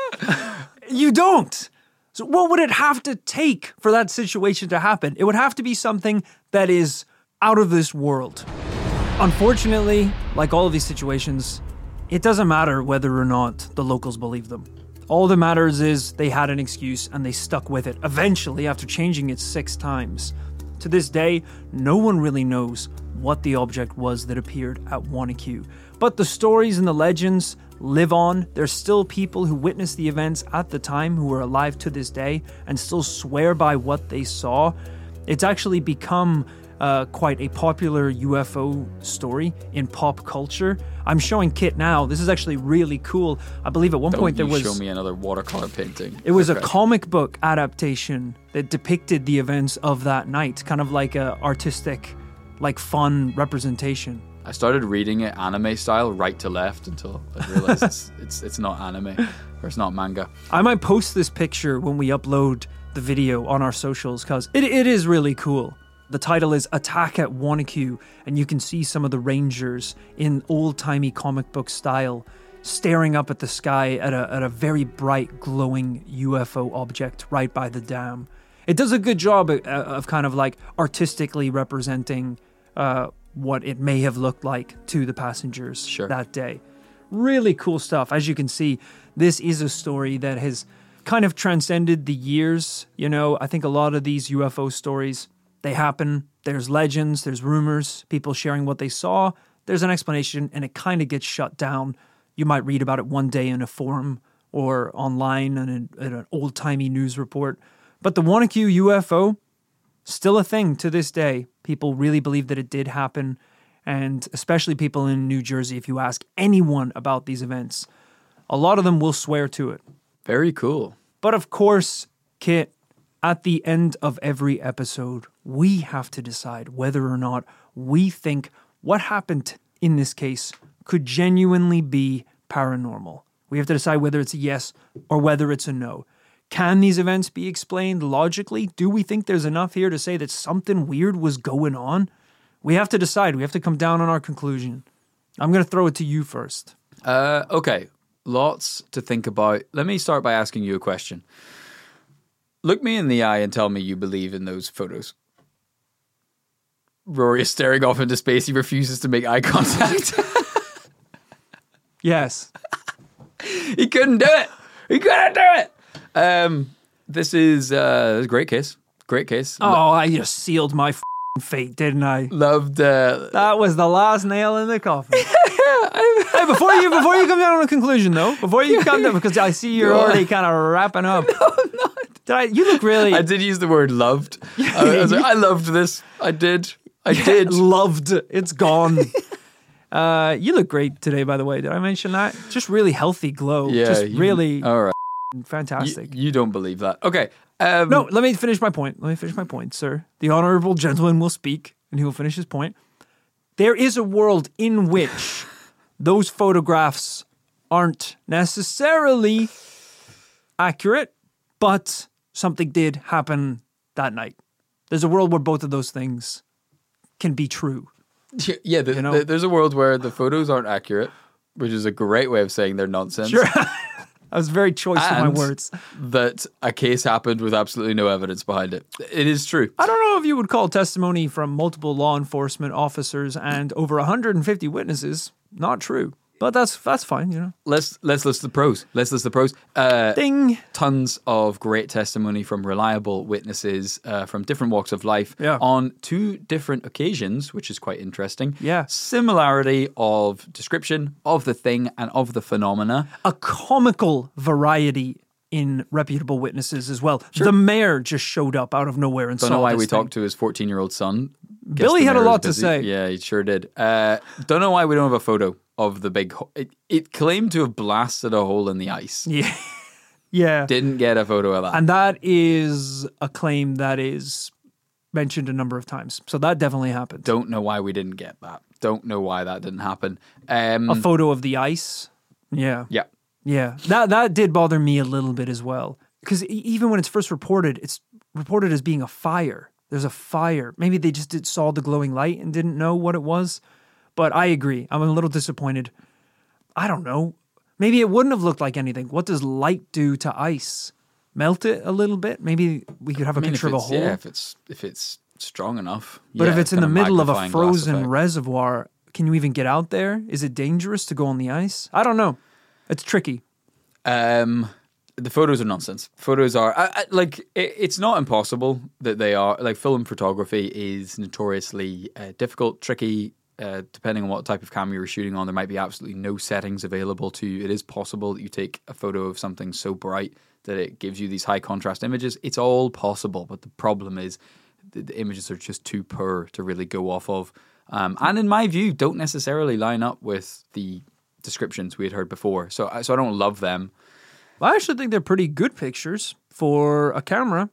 You don't. So what would it have to take for that situation to happen? It would have to be something that is out of this world. Unfortunately, like all of these situations, it doesn't matter whether or not the locals believe them. All that matters is they had an excuse and they stuck with it, eventually after changing it six times. To this day, no one really knows what the object was that appeared at Wanaque. But the stories and the legends live on. There's still people who witnessed the events at the time who are alive to this day and still swear by what they saw. It's actually become uh, quite a popular U F O story in pop culture. I'm showing Kit now. This is actually really cool. I believe at one Don't point there you was... show me another watercolor painting. It was okay. a comic book adaptation that depicted the events of that night, kind of like a artistic, like fun representation. I started reading it anime style, right to left, until I realized it's, it's it's not anime or it's not manga. I might post this picture when we upload the video on our socials because it, it is really cool. The title is Attack at Wanaque, and you can see some of the Rangers in old-timey comic book style staring up at the sky at a, at a very bright, glowing U F O object right by the dam. It does a good job of, of kind of like artistically representing uh, what it may have looked like to the passengers sure. that day. Really cool stuff. As you can see, this is a story that has kind of transcended the years. You know, I think a lot of these U F O stories, they happen. There's legends, there's rumors, people sharing what they saw. There's an explanation, and it kind of gets shut down. You might read about it one day in a forum or online in an, in an old-timey news report. But the Wanaque U F O, still a thing to this day. People really believe that it did happen, and especially people in New Jersey, if you ask anyone about these events, a lot of them will swear to it. Very cool. But of course, Kit, at the end of every episode, we have to decide whether or not we think what happened in this case could genuinely be paranormal. We have to decide whether it's a yes or whether it's a no. Can these events be explained logically? Do we think there's enough here to say that something weird was going on? We have to decide. We have to come down on our conclusion. I'm going to throw it to you first. Uh, okay, lots to think about. Let me start by asking you a question. Look me in the eye and tell me you believe in those photos. Rory is staring off into space. He refuses to make eye contact. Yes. He couldn't do it. He couldn't do it. Um, this is uh, a great case. Great case. Oh, I just sealed my f***ing fate, didn't I? Loved. Uh, that was the last nail in the coffin. Hey, before you before you come down on a conclusion, though, before you come down, because I see you're already kind of wrapping up. No, I'm not. Did I? You look really. I did use the word loved. I, was like, I loved this. I did. I yeah, did. Loved. It's gone. uh, you look great today, by the way. Did I mention that? Just really healthy glow. Yeah. Just you, really. All right. Fantastic. You, you don't believe that. Okay. Um, no, let me finish my point. Let me finish my point, sir. The honorable gentleman will speak, and he will finish his point. There is a world in which those photographs aren't necessarily accurate, but something did happen that night. There's a world where both of those things can be true. Yeah, the, you know? the, there's a world where the photos aren't accurate, which is a great way of saying they're nonsense. Sure. I was very choice with my And words. That a case happened with absolutely no evidence behind it. It is true. I don't know if you would call testimony from multiple law enforcement officers and over one hundred fifty witnesses not true. But that's that's fine, you know. Let's let's list the pros. Let's list the pros. Uh, Ding. Tons of great testimony from reliable witnesses uh, from different walks of life Yeah. on two different occasions, which is quite interesting. Yeah. Similarity of description of the thing and of the phenomena. A comical variety in reputable witnesses as well. Sure. The mayor just showed up out of nowhere and Don't saw know why this we thing. talked to his fourteen-year-old son. Guess Billy the had a mayor lot was to busy. say. Yeah, he sure did. Uh, don't know why we don't have a photo of the big... Ho- it, it claimed to have blasted a hole in the ice. Yeah. Yeah. Didn't get a photo of that. And that is a claim that is mentioned a number of times. So that definitely happened. Don't know why we didn't get that. Don't know why that didn't happen. Um, a photo of the ice. Yeah. Yeah. Yeah. That that did bother me a little bit as well. Because even when it's first reported, it's reported as being a fire. There's a fire. Maybe they just did, saw the glowing light and didn't know what it was. But I agree. I'm a little disappointed. I don't know. Maybe it wouldn't have looked like anything. What does light do to ice? Melt it a little bit? Maybe we could have a I mean, picture if of a it's- hole. Yeah, if it's if it's strong enough. But yeah, if it's in the kind middle of a magnifying glass frozen effect. reservoir, can you even get out there? Is it dangerous to go on the ice? I don't know. It's tricky. Um, the photos are nonsense. Photos are I, I, like it, it's not impossible that they are. Like film photography is notoriously uh, difficult, tricky. Uh, depending on what type of camera you're shooting on, there might be absolutely no settings available to you. It is possible that you take a photo of something so bright that it gives you these high contrast images. It's all possible, but the problem is the, the images are just too poor to really go off of. Um, and in my view, don't necessarily line up with the descriptions we had heard before. So, so I don't love them. I actually think they're pretty good pictures for a camera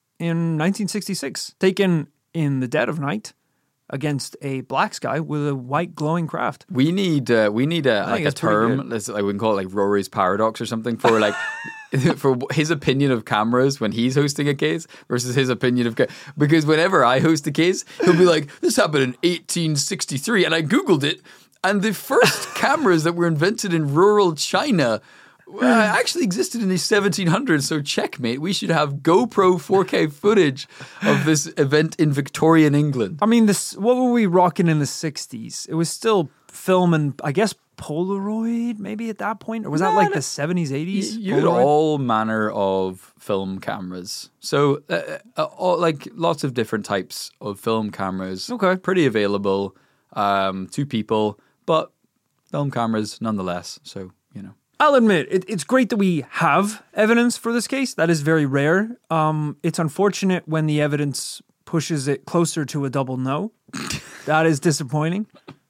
in nineteen sixty-six, taken in the dead of night against a black sky with a white glowing craft. We need uh, we need a I like think a it's pretty term. good. Let's, like we can call it like Rory's paradox or something for like for his opinion of cameras when he's hosting a case versus his opinion of ca- because whenever I host a case, he'll be like, "This happened in eighteen sixty-three," and I googled it, and the first cameras that were invented in rural China. Uh, actually existed in the seventeen hundreds, so checkmate. We should have GoPro four K footage of this event in Victorian England. I mean, this. What were we rocking in the sixties? It was still film and, I guess, Polaroid maybe at that point? Or was that Nah, like no. the seventies, eighties? You had all manner of film cameras. So, uh, uh, all, like, lots of different types of film cameras. Okay. Pretty available um, to people, but film cameras nonetheless. So, you know. I'll admit, it, it's great that we have evidence for this case. That is very rare. Um, it's unfortunate when the evidence pushes it closer to a double no. That is disappointing.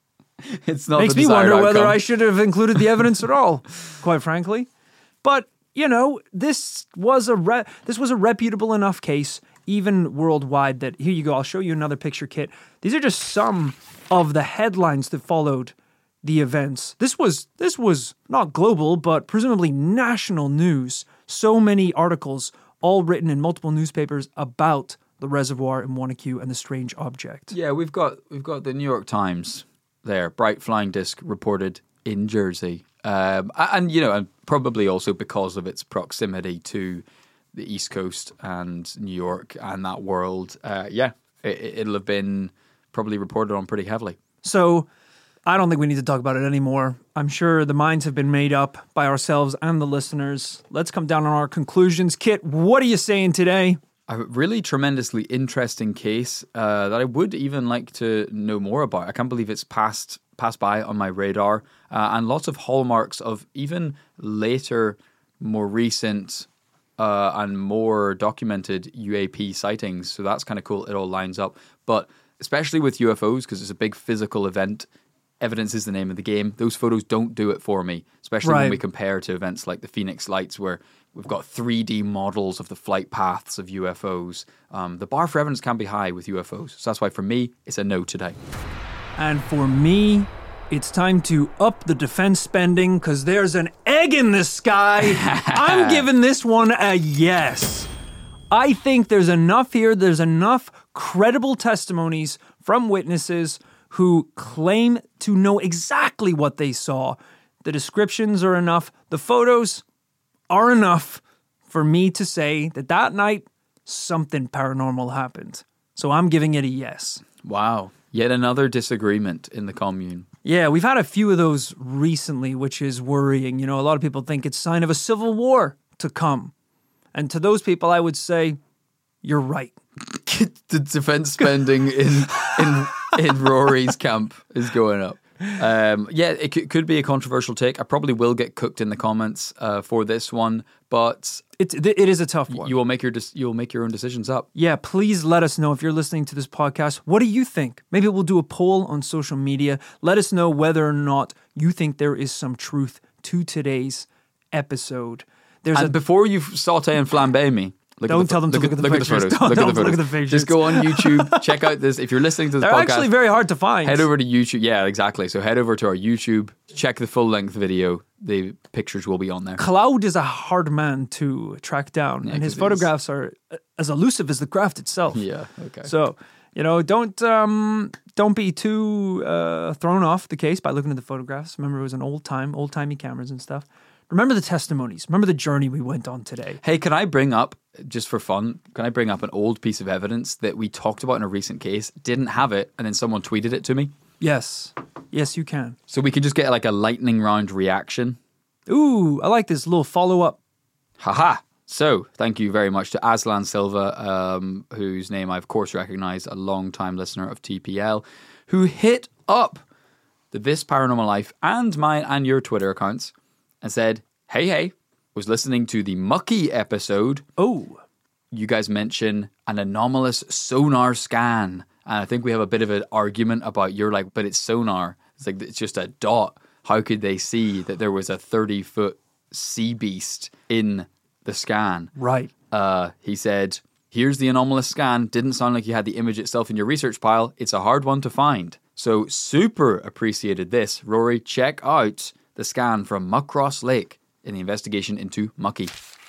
It's not Makes the me desired wonder whether outcome. I should have included the evidence at all, quite frankly. But, you know, this was a re- this was a reputable enough case, even worldwide, that here you go, I'll show you another picture kit. These are just some of the headlines that followed the events. This was this was not global, but presumably national news. So many articles, all written in multiple newspapers about the reservoir in Wanaque and the strange object. Yeah, we've got we've got the New York Times there. Bright flying disc reported in Jersey, um, and you know, and probably also because of its proximity to the East Coast and New York and that world. Uh, yeah, it, it'll have been probably reported on pretty heavily. So I don't think we need to talk about it anymore. I'm sure the minds have been made up by ourselves and the listeners. Let's come down on our conclusions. Kit, what are you saying today? A really tremendously interesting case uh, that I would even like to know more about. I can't believe it's passed passed by on my radar, uh, and lots of hallmarks of even later, more recent uh, and more documented U A P sightings. So that's kind of cool. It all lines up. But especially with U F Os, because it's a big physical event, evidence is the name of the game. Those photos don't do it for me, especially Right. when we compare to events like the Phoenix Lights, where we've got three D models of the flight paths of U F Os. Um, the bar for evidence can be high with U F Os. So that's why for me, it's a no today. And for me, it's time to up the defense spending because there's an egg in the sky. I'm giving this one a yes. I think there's enough here. There's enough credible testimonies from witnesses who claim to know exactly what they saw. The descriptions are enough. The photos are enough for me to say that that night something paranormal happened. So I'm giving it a yes. Wow. Yet another disagreement in the commune. Yeah, we've had a few of those recently, which is worrying. You know, a lot of people think it's a sign of a civil war to come. And to those people, I would say, you're right. The defense spending in in in Rory's camp is going up. Um, yeah, it c- could be a controversial take. I probably will get cooked in the comments uh, for this one, but It's it is a tough one. you will make your de- you will make your own decisions up. Yeah, please let us know if you're listening to this podcast. What do you think? Maybe we'll do a poll on social media. Let us know whether or not you think there is some truth to today's episode. There's And a before you saute and flambe me, look Don't at the, tell them to look, look at the look pictures. at the photos. Don't Look tell at the them to look photos. at the pictures. Just go on YouTube, check out this. If you're listening to this they're podcast, actually very hard to find. head over to YouTube. Yeah, exactly. So head over to our YouTube, check the full length video. The pictures will be on there. Cloud is a hard man to track down, and his 'cause he's- photographs are as elusive as the craft itself. Yeah. Okay. So, you know, don't um, don't be too uh, thrown off the case by looking at the photographs. Remember, it was an old time, old timey cameras and stuff. Remember the testimonies. Remember the journey we went on today. Hey, can I bring up, just for fun, can I bring up an old piece of evidence that we talked about in a recent case, didn't have it, and then someone tweeted it to me? Yes, yes, you can. So we could just get like a lightning round reaction. Ooh, I like this little follow up. Haha. So, thank you very much to Aslan Silva, um, whose name I, of course, recognize, a long-time listener of T P L, who hit up the This Paranormal Life and mine and your Twitter accounts and said, hey, hey, was listening to the Mucky episode. Oh, You guys mention an anomalous sonar scan. And I think we have a bit of an argument about, you're like, but it's sonar. It's like, it's just a dot. How could they see that there was a thirty-foot sea beast in the scan? right. Uh, he said, here's the anomalous scan. Didn't sound like you had the image itself in your research pile. It's a hard one to find. So super appreciated this. Rory, check out the scan from Muckross Lake in the investigation into Mucky.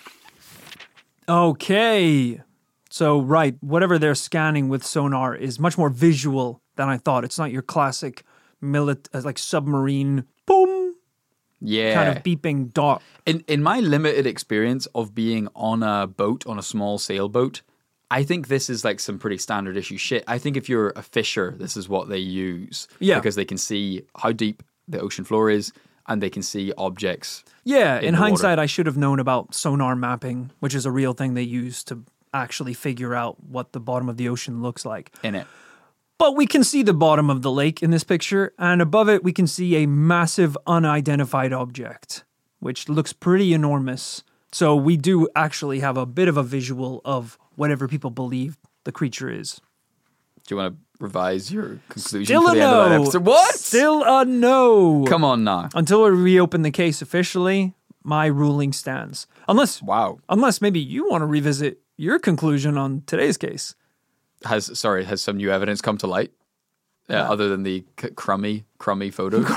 Okay. So, right, whatever they're scanning with sonar is much more visual than I thought. It's not your classic milit- uh, like submarine, boom, Yeah. kind of beeping dot. In in my limited experience of being on a boat, on a small sailboat, I think this is like some pretty standard issue shit. I think if you're a fisher, this is what they use. Yeah. Because they can see how deep the ocean floor is and they can see objects. Yeah, in in the water. hindsight, I should have known about sonar mapping, which is a real thing they use to actually figure out what the bottom of the ocean looks like. In it. But we can see the bottom of the lake in this picture, and above it, we can see a massive unidentified object, which looks pretty enormous. So we do actually have a bit of a visual of whatever people believe the creature is. Do you want to revise your conclusion Still for a the end of that no. episode? What? Still a no. Come on now. Until we reopen the case officially, my ruling stands. Unless, Wow. unless maybe you want to revisit your conclusion on today's case. Has sorry, has some new evidence come to light? Uh, other than the c- crummy, crummy photos?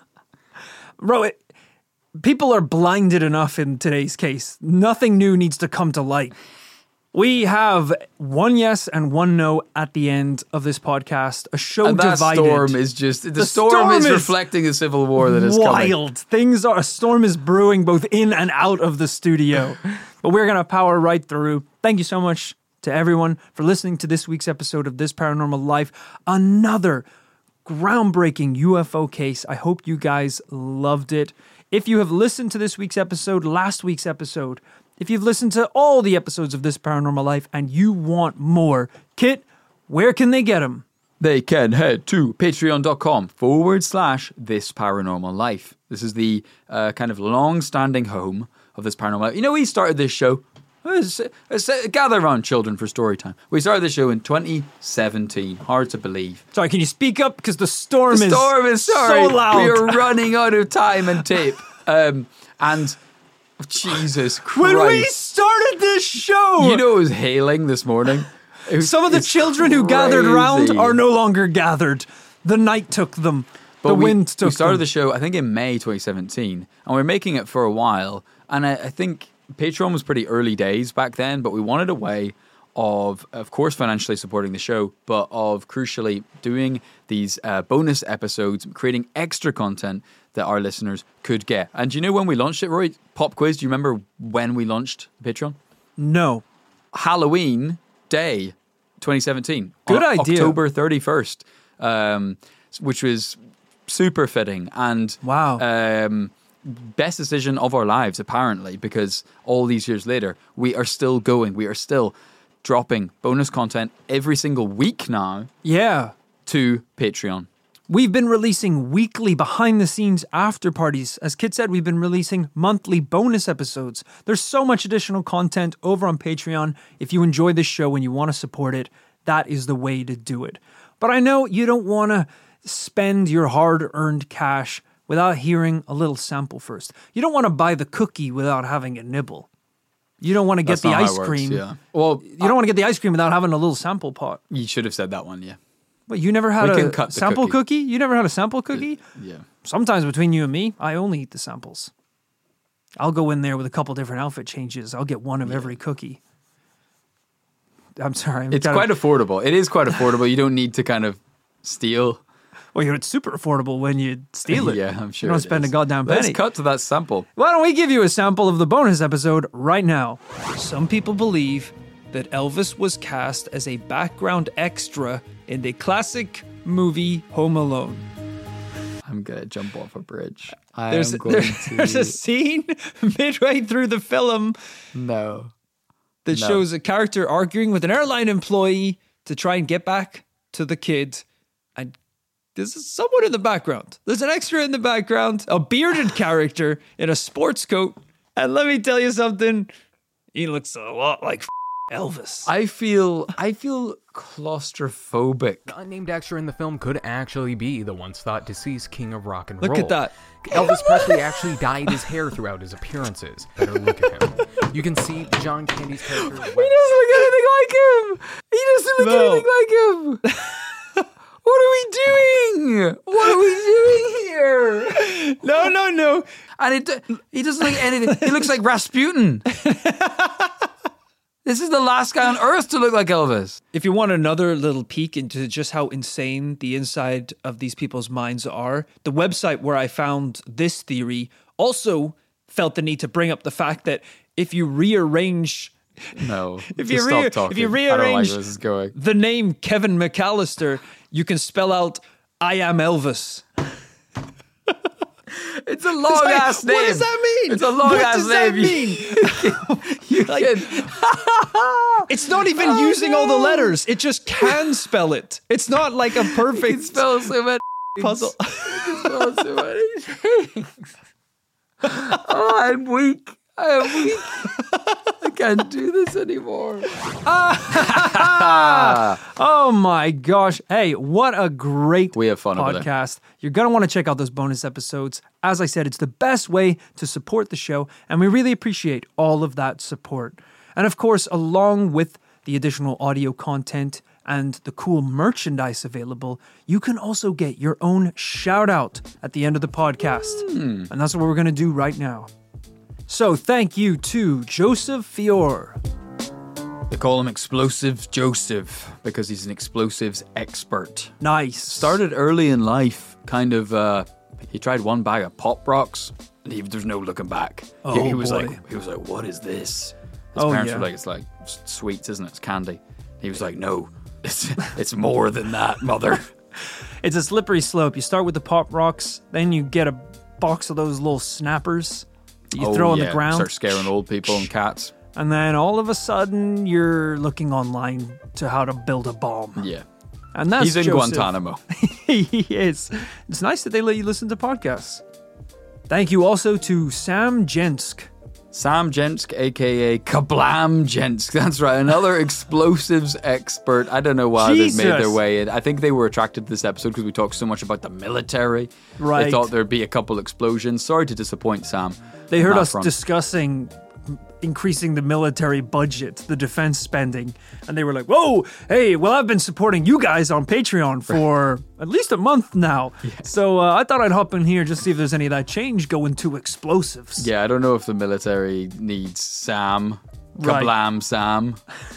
Bro, it, people are blinded enough in today's case. Nothing new needs to come to light. We have one yes and one no at the end of this podcast. A show and that divided. storm is just the, The storm, storm is, is reflecting the civil war that is coming. wild. Things are, a storm is brewing both in and out of the studio. But we're going to power right through. Thank you so much to everyone for listening to this week's episode of This Paranormal Life. Another groundbreaking U F O case. I hope you guys loved it. If you have listened to this week's episode, last week's episode, if you've listened to all the episodes of This Paranormal Life and you want more, Kit, where can they get them? They can head to patreon.com forward slash This Paranormal Life. This is the uh, kind of long-standing home of This Paranormal Life. You know, we started this show, let's, let's, uh, gather around children for story time. We started this show in twenty seventeen. Hard to believe. Sorry, can you speak up? Because the storm The is storm is sorry. so loud. We are running out of time and tape. Um, and Jesus Christ. When we started this show, You know it was hailing this morning? It was- some of the it's children who gathered around crazy. are no longer gathered. The night took them. But the we, wind took we started them. the show, I think, in May twenty seventeen, and we were making it for a while. And I, I think Patreon was pretty early days back then, but we wanted a way of, of course, financially supporting the show, but of crucially doing these uh, bonus episodes, creating extra content that our listeners could get. And do you know when we launched it, Roy? Pop quiz. Do you remember when we launched Patreon? No. Halloween Day twenty seventeen. Good on idea. October thirty-first, um, which was super fitting and Wow. um, best decision of our lives, apparently, because all these years later, we are still going. We are still dropping bonus content every single week now Yeah. to Patreon. We've been releasing weekly behind-the-scenes after parties. As Kit said, we've been releasing monthly bonus episodes. There's so much additional content over on Patreon. If you enjoy this show and you want to support it, that is the way to do it. But I know you don't want to spend your hard-earned cash without hearing a little sample first. You don't want to buy the cookie without having a nibble. You don't want to get That's the not how ice it works, cream. yeah. Well, you don't want to get the ice cream without having a little sample pot. You should have said that one, yeah. But you never had We can a cut the sample cookie. cookie? You never had a sample cookie? Yeah. Sometimes between you and me, I only eat the samples. I'll go in there with a couple different outfit changes. I'll get one of every cookie. I'm sorry. I'm It's kinda- quite affordable. It is quite affordable. You don't need to kind of steal. Well, it's super affordable when you steal it. Yeah, I'm sure. You don't it spend is. a goddamn Let's penny. cut to that sample. Why don't we give you a sample of the bonus episode right now? Some people believe that Elvis was cast as a background extra in the classic movie Home Alone. I'm going to jump off a bridge. I There's, am going there- to... there's a scene midway through the film No. that No. shows a character arguing with an airline employee to try and get back to the kid. And there's someone in the background. There's an extra in the background, a bearded character in a sports coat. And let me tell you something, he looks a lot like f- Elvis. I feel I feel claustrophobic. The unnamed extra in the film could actually be the once thought deceased king of rock and Look roll. at that. Elvis Presley actually dyed his hair throughout his appearances. Better look at him. You can see John Candy's character. He doesn't look anything like him. He doesn't look No. anything like him. What are we doing? What are we doing here? No, no, no. And it, he doesn't look anything. He looks like Rasputin. This is the last guy on earth to look like Elvis. If you want another little peek into just how insane the inside of these people's minds are, the website where I found this theory also felt the need to bring up the fact that if you rearrange No, If just you, stop rea- talking. if you I don't like rearrange where this is going. the name Kevin McAllister, you can spell out I am Elvis. It's a long like, ass name. what does that mean? It's a long What ass does name. that mean? You Like- can- It's not even Oh, using all the letters. It just can spell it. It's not like a He perfect spells so many puzzle. He spells so many things. Oh, I'm weak. I am weak. I can't do this anymore. Oh my gosh. Hey, what a great We have fun over there. podcast. You're going to want to check out those bonus episodes. As I said, it's the best way to support the show, and we really appreciate all of that support. And of course, along with the additional audio content and the cool merchandise available, you can also get your own shout out at the end of the podcast. Hmm. And that's what we're going to do right now. So thank you to Joseph Fior. They call him Explosives Joseph because he's an explosives expert. Nice. Started early in life, kind of, uh, he tried one bag of Pop Rocks, and he, there's no looking back. Oh, he, he was boy. like, he was like, what is this? His Oh, parents yeah. were like, it's like s- sweets, isn't it? It's candy. He was like, no, it's, it's more than that, mother. It's a slippery slope. You start with the Pop Rocks, then you get a box of those little snappers that you Oh, throw on yeah, the ground. Start scaring old people and cats. And then all of a sudden, you're looking online to how to build a bomb. Yeah. And that's He's in Joseph. Guantanamo. He is. It's nice that they let you listen to podcasts. Thank you also to Sam Jensk. Sam Jensk, a k a. Kablam Jensk. That's right, another explosives expert. I don't know why Jesus. they made their way in. I think they were attracted to this episode because we talked so much about the military. Right. They thought there'd be a couple explosions. Sorry to disappoint, Sam. They heard on that us front. discussing increasing the military budget, the defense spending, and they were like, whoa, hey, well, I've been supporting you guys on Patreon for at least a month now. So uh, I thought I'd hop in here just to see if there's any of that change going to explosives. Yeah, I don't know if the military needs Sam. Right. Kablam Sam.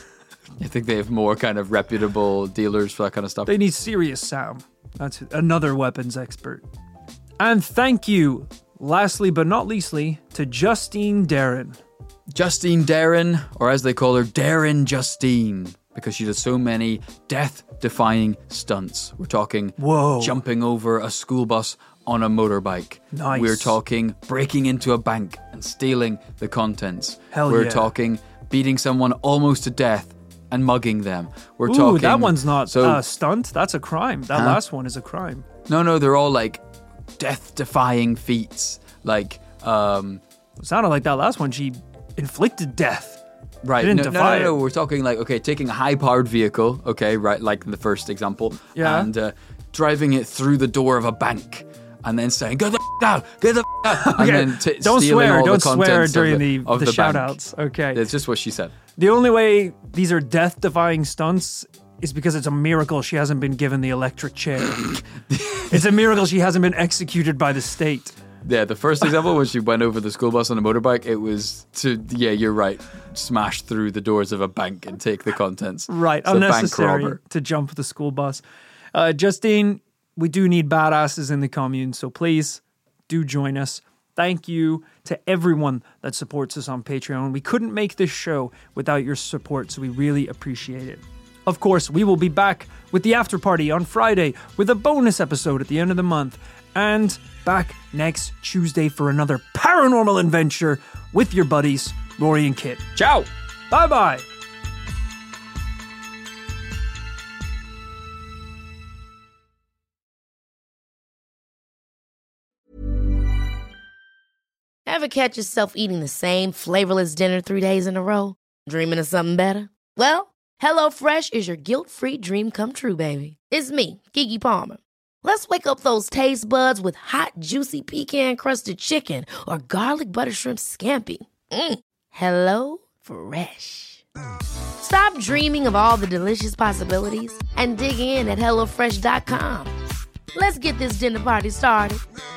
I think they have more kind of reputable dealers for that kind of stuff. They need serious Sam. That's another weapons expert. And thank you, lastly but not leastly, to Justine Darren. Justine Darren, or as they call her, Darren Justine, because she does so many death-defying stunts. We're talking Whoa. jumping over a school bus on a motorbike. Nice. We're talking breaking into a bank and stealing the contents. Hell We're yeah. talking beating someone almost to death and mugging them. We're Ooh, talking. that one's not so, a stunt. That's a crime. That Huh? last one is a crime. No, no, they're all like death-defying feats. Like, um, It sounded like that last one. She inflicted death. right? She didn't no, no, defy no, no. it. We're talking like okay, taking a high-powered vehicle. Okay, right, like in the first example. Yeah. And uh, driving it through the door of a bank. And then saying, get the f*** out, get the f*** out. And Okay, then t- don't stealing swear. all Don't the swear contents during of the, the, of the, the shout bank. outs. Okay. That's just what she said. The only way these are death-defying stunts is because it's a miracle she hasn't been given the electric chair. It's a miracle she hasn't been executed by the state. Yeah, the first example when she went over the school bus on a motorbike, it was to, yeah, you're right, smash through the doors of a bank and take the contents. Right, It's a bank unnecessary robber. to jump the school bus. Uh, Justine, we do need badasses in the commune, so please do join us. Thank you to everyone that supports us on Patreon. We couldn't make this show without your support, so we really appreciate it. Of course, we will be back with the after party on Friday with a bonus episode at the end of the month, and back next Tuesday for another paranormal adventure with your buddies, Rory and Kit. Ciao! Bye-bye! Ever catch yourself eating the same flavorless dinner three days in a row? Dreaming of something better? Well, HelloFresh is your guilt-free dream come true, baby. It's me, Keke Palmer. Let's wake up those taste buds with hot, juicy pecan-crusted chicken or garlic butter shrimp scampi. Mm. Hello Fresh. Stop dreaming of all the delicious possibilities and dig in at HelloFresh dot com. Let's get this dinner party started.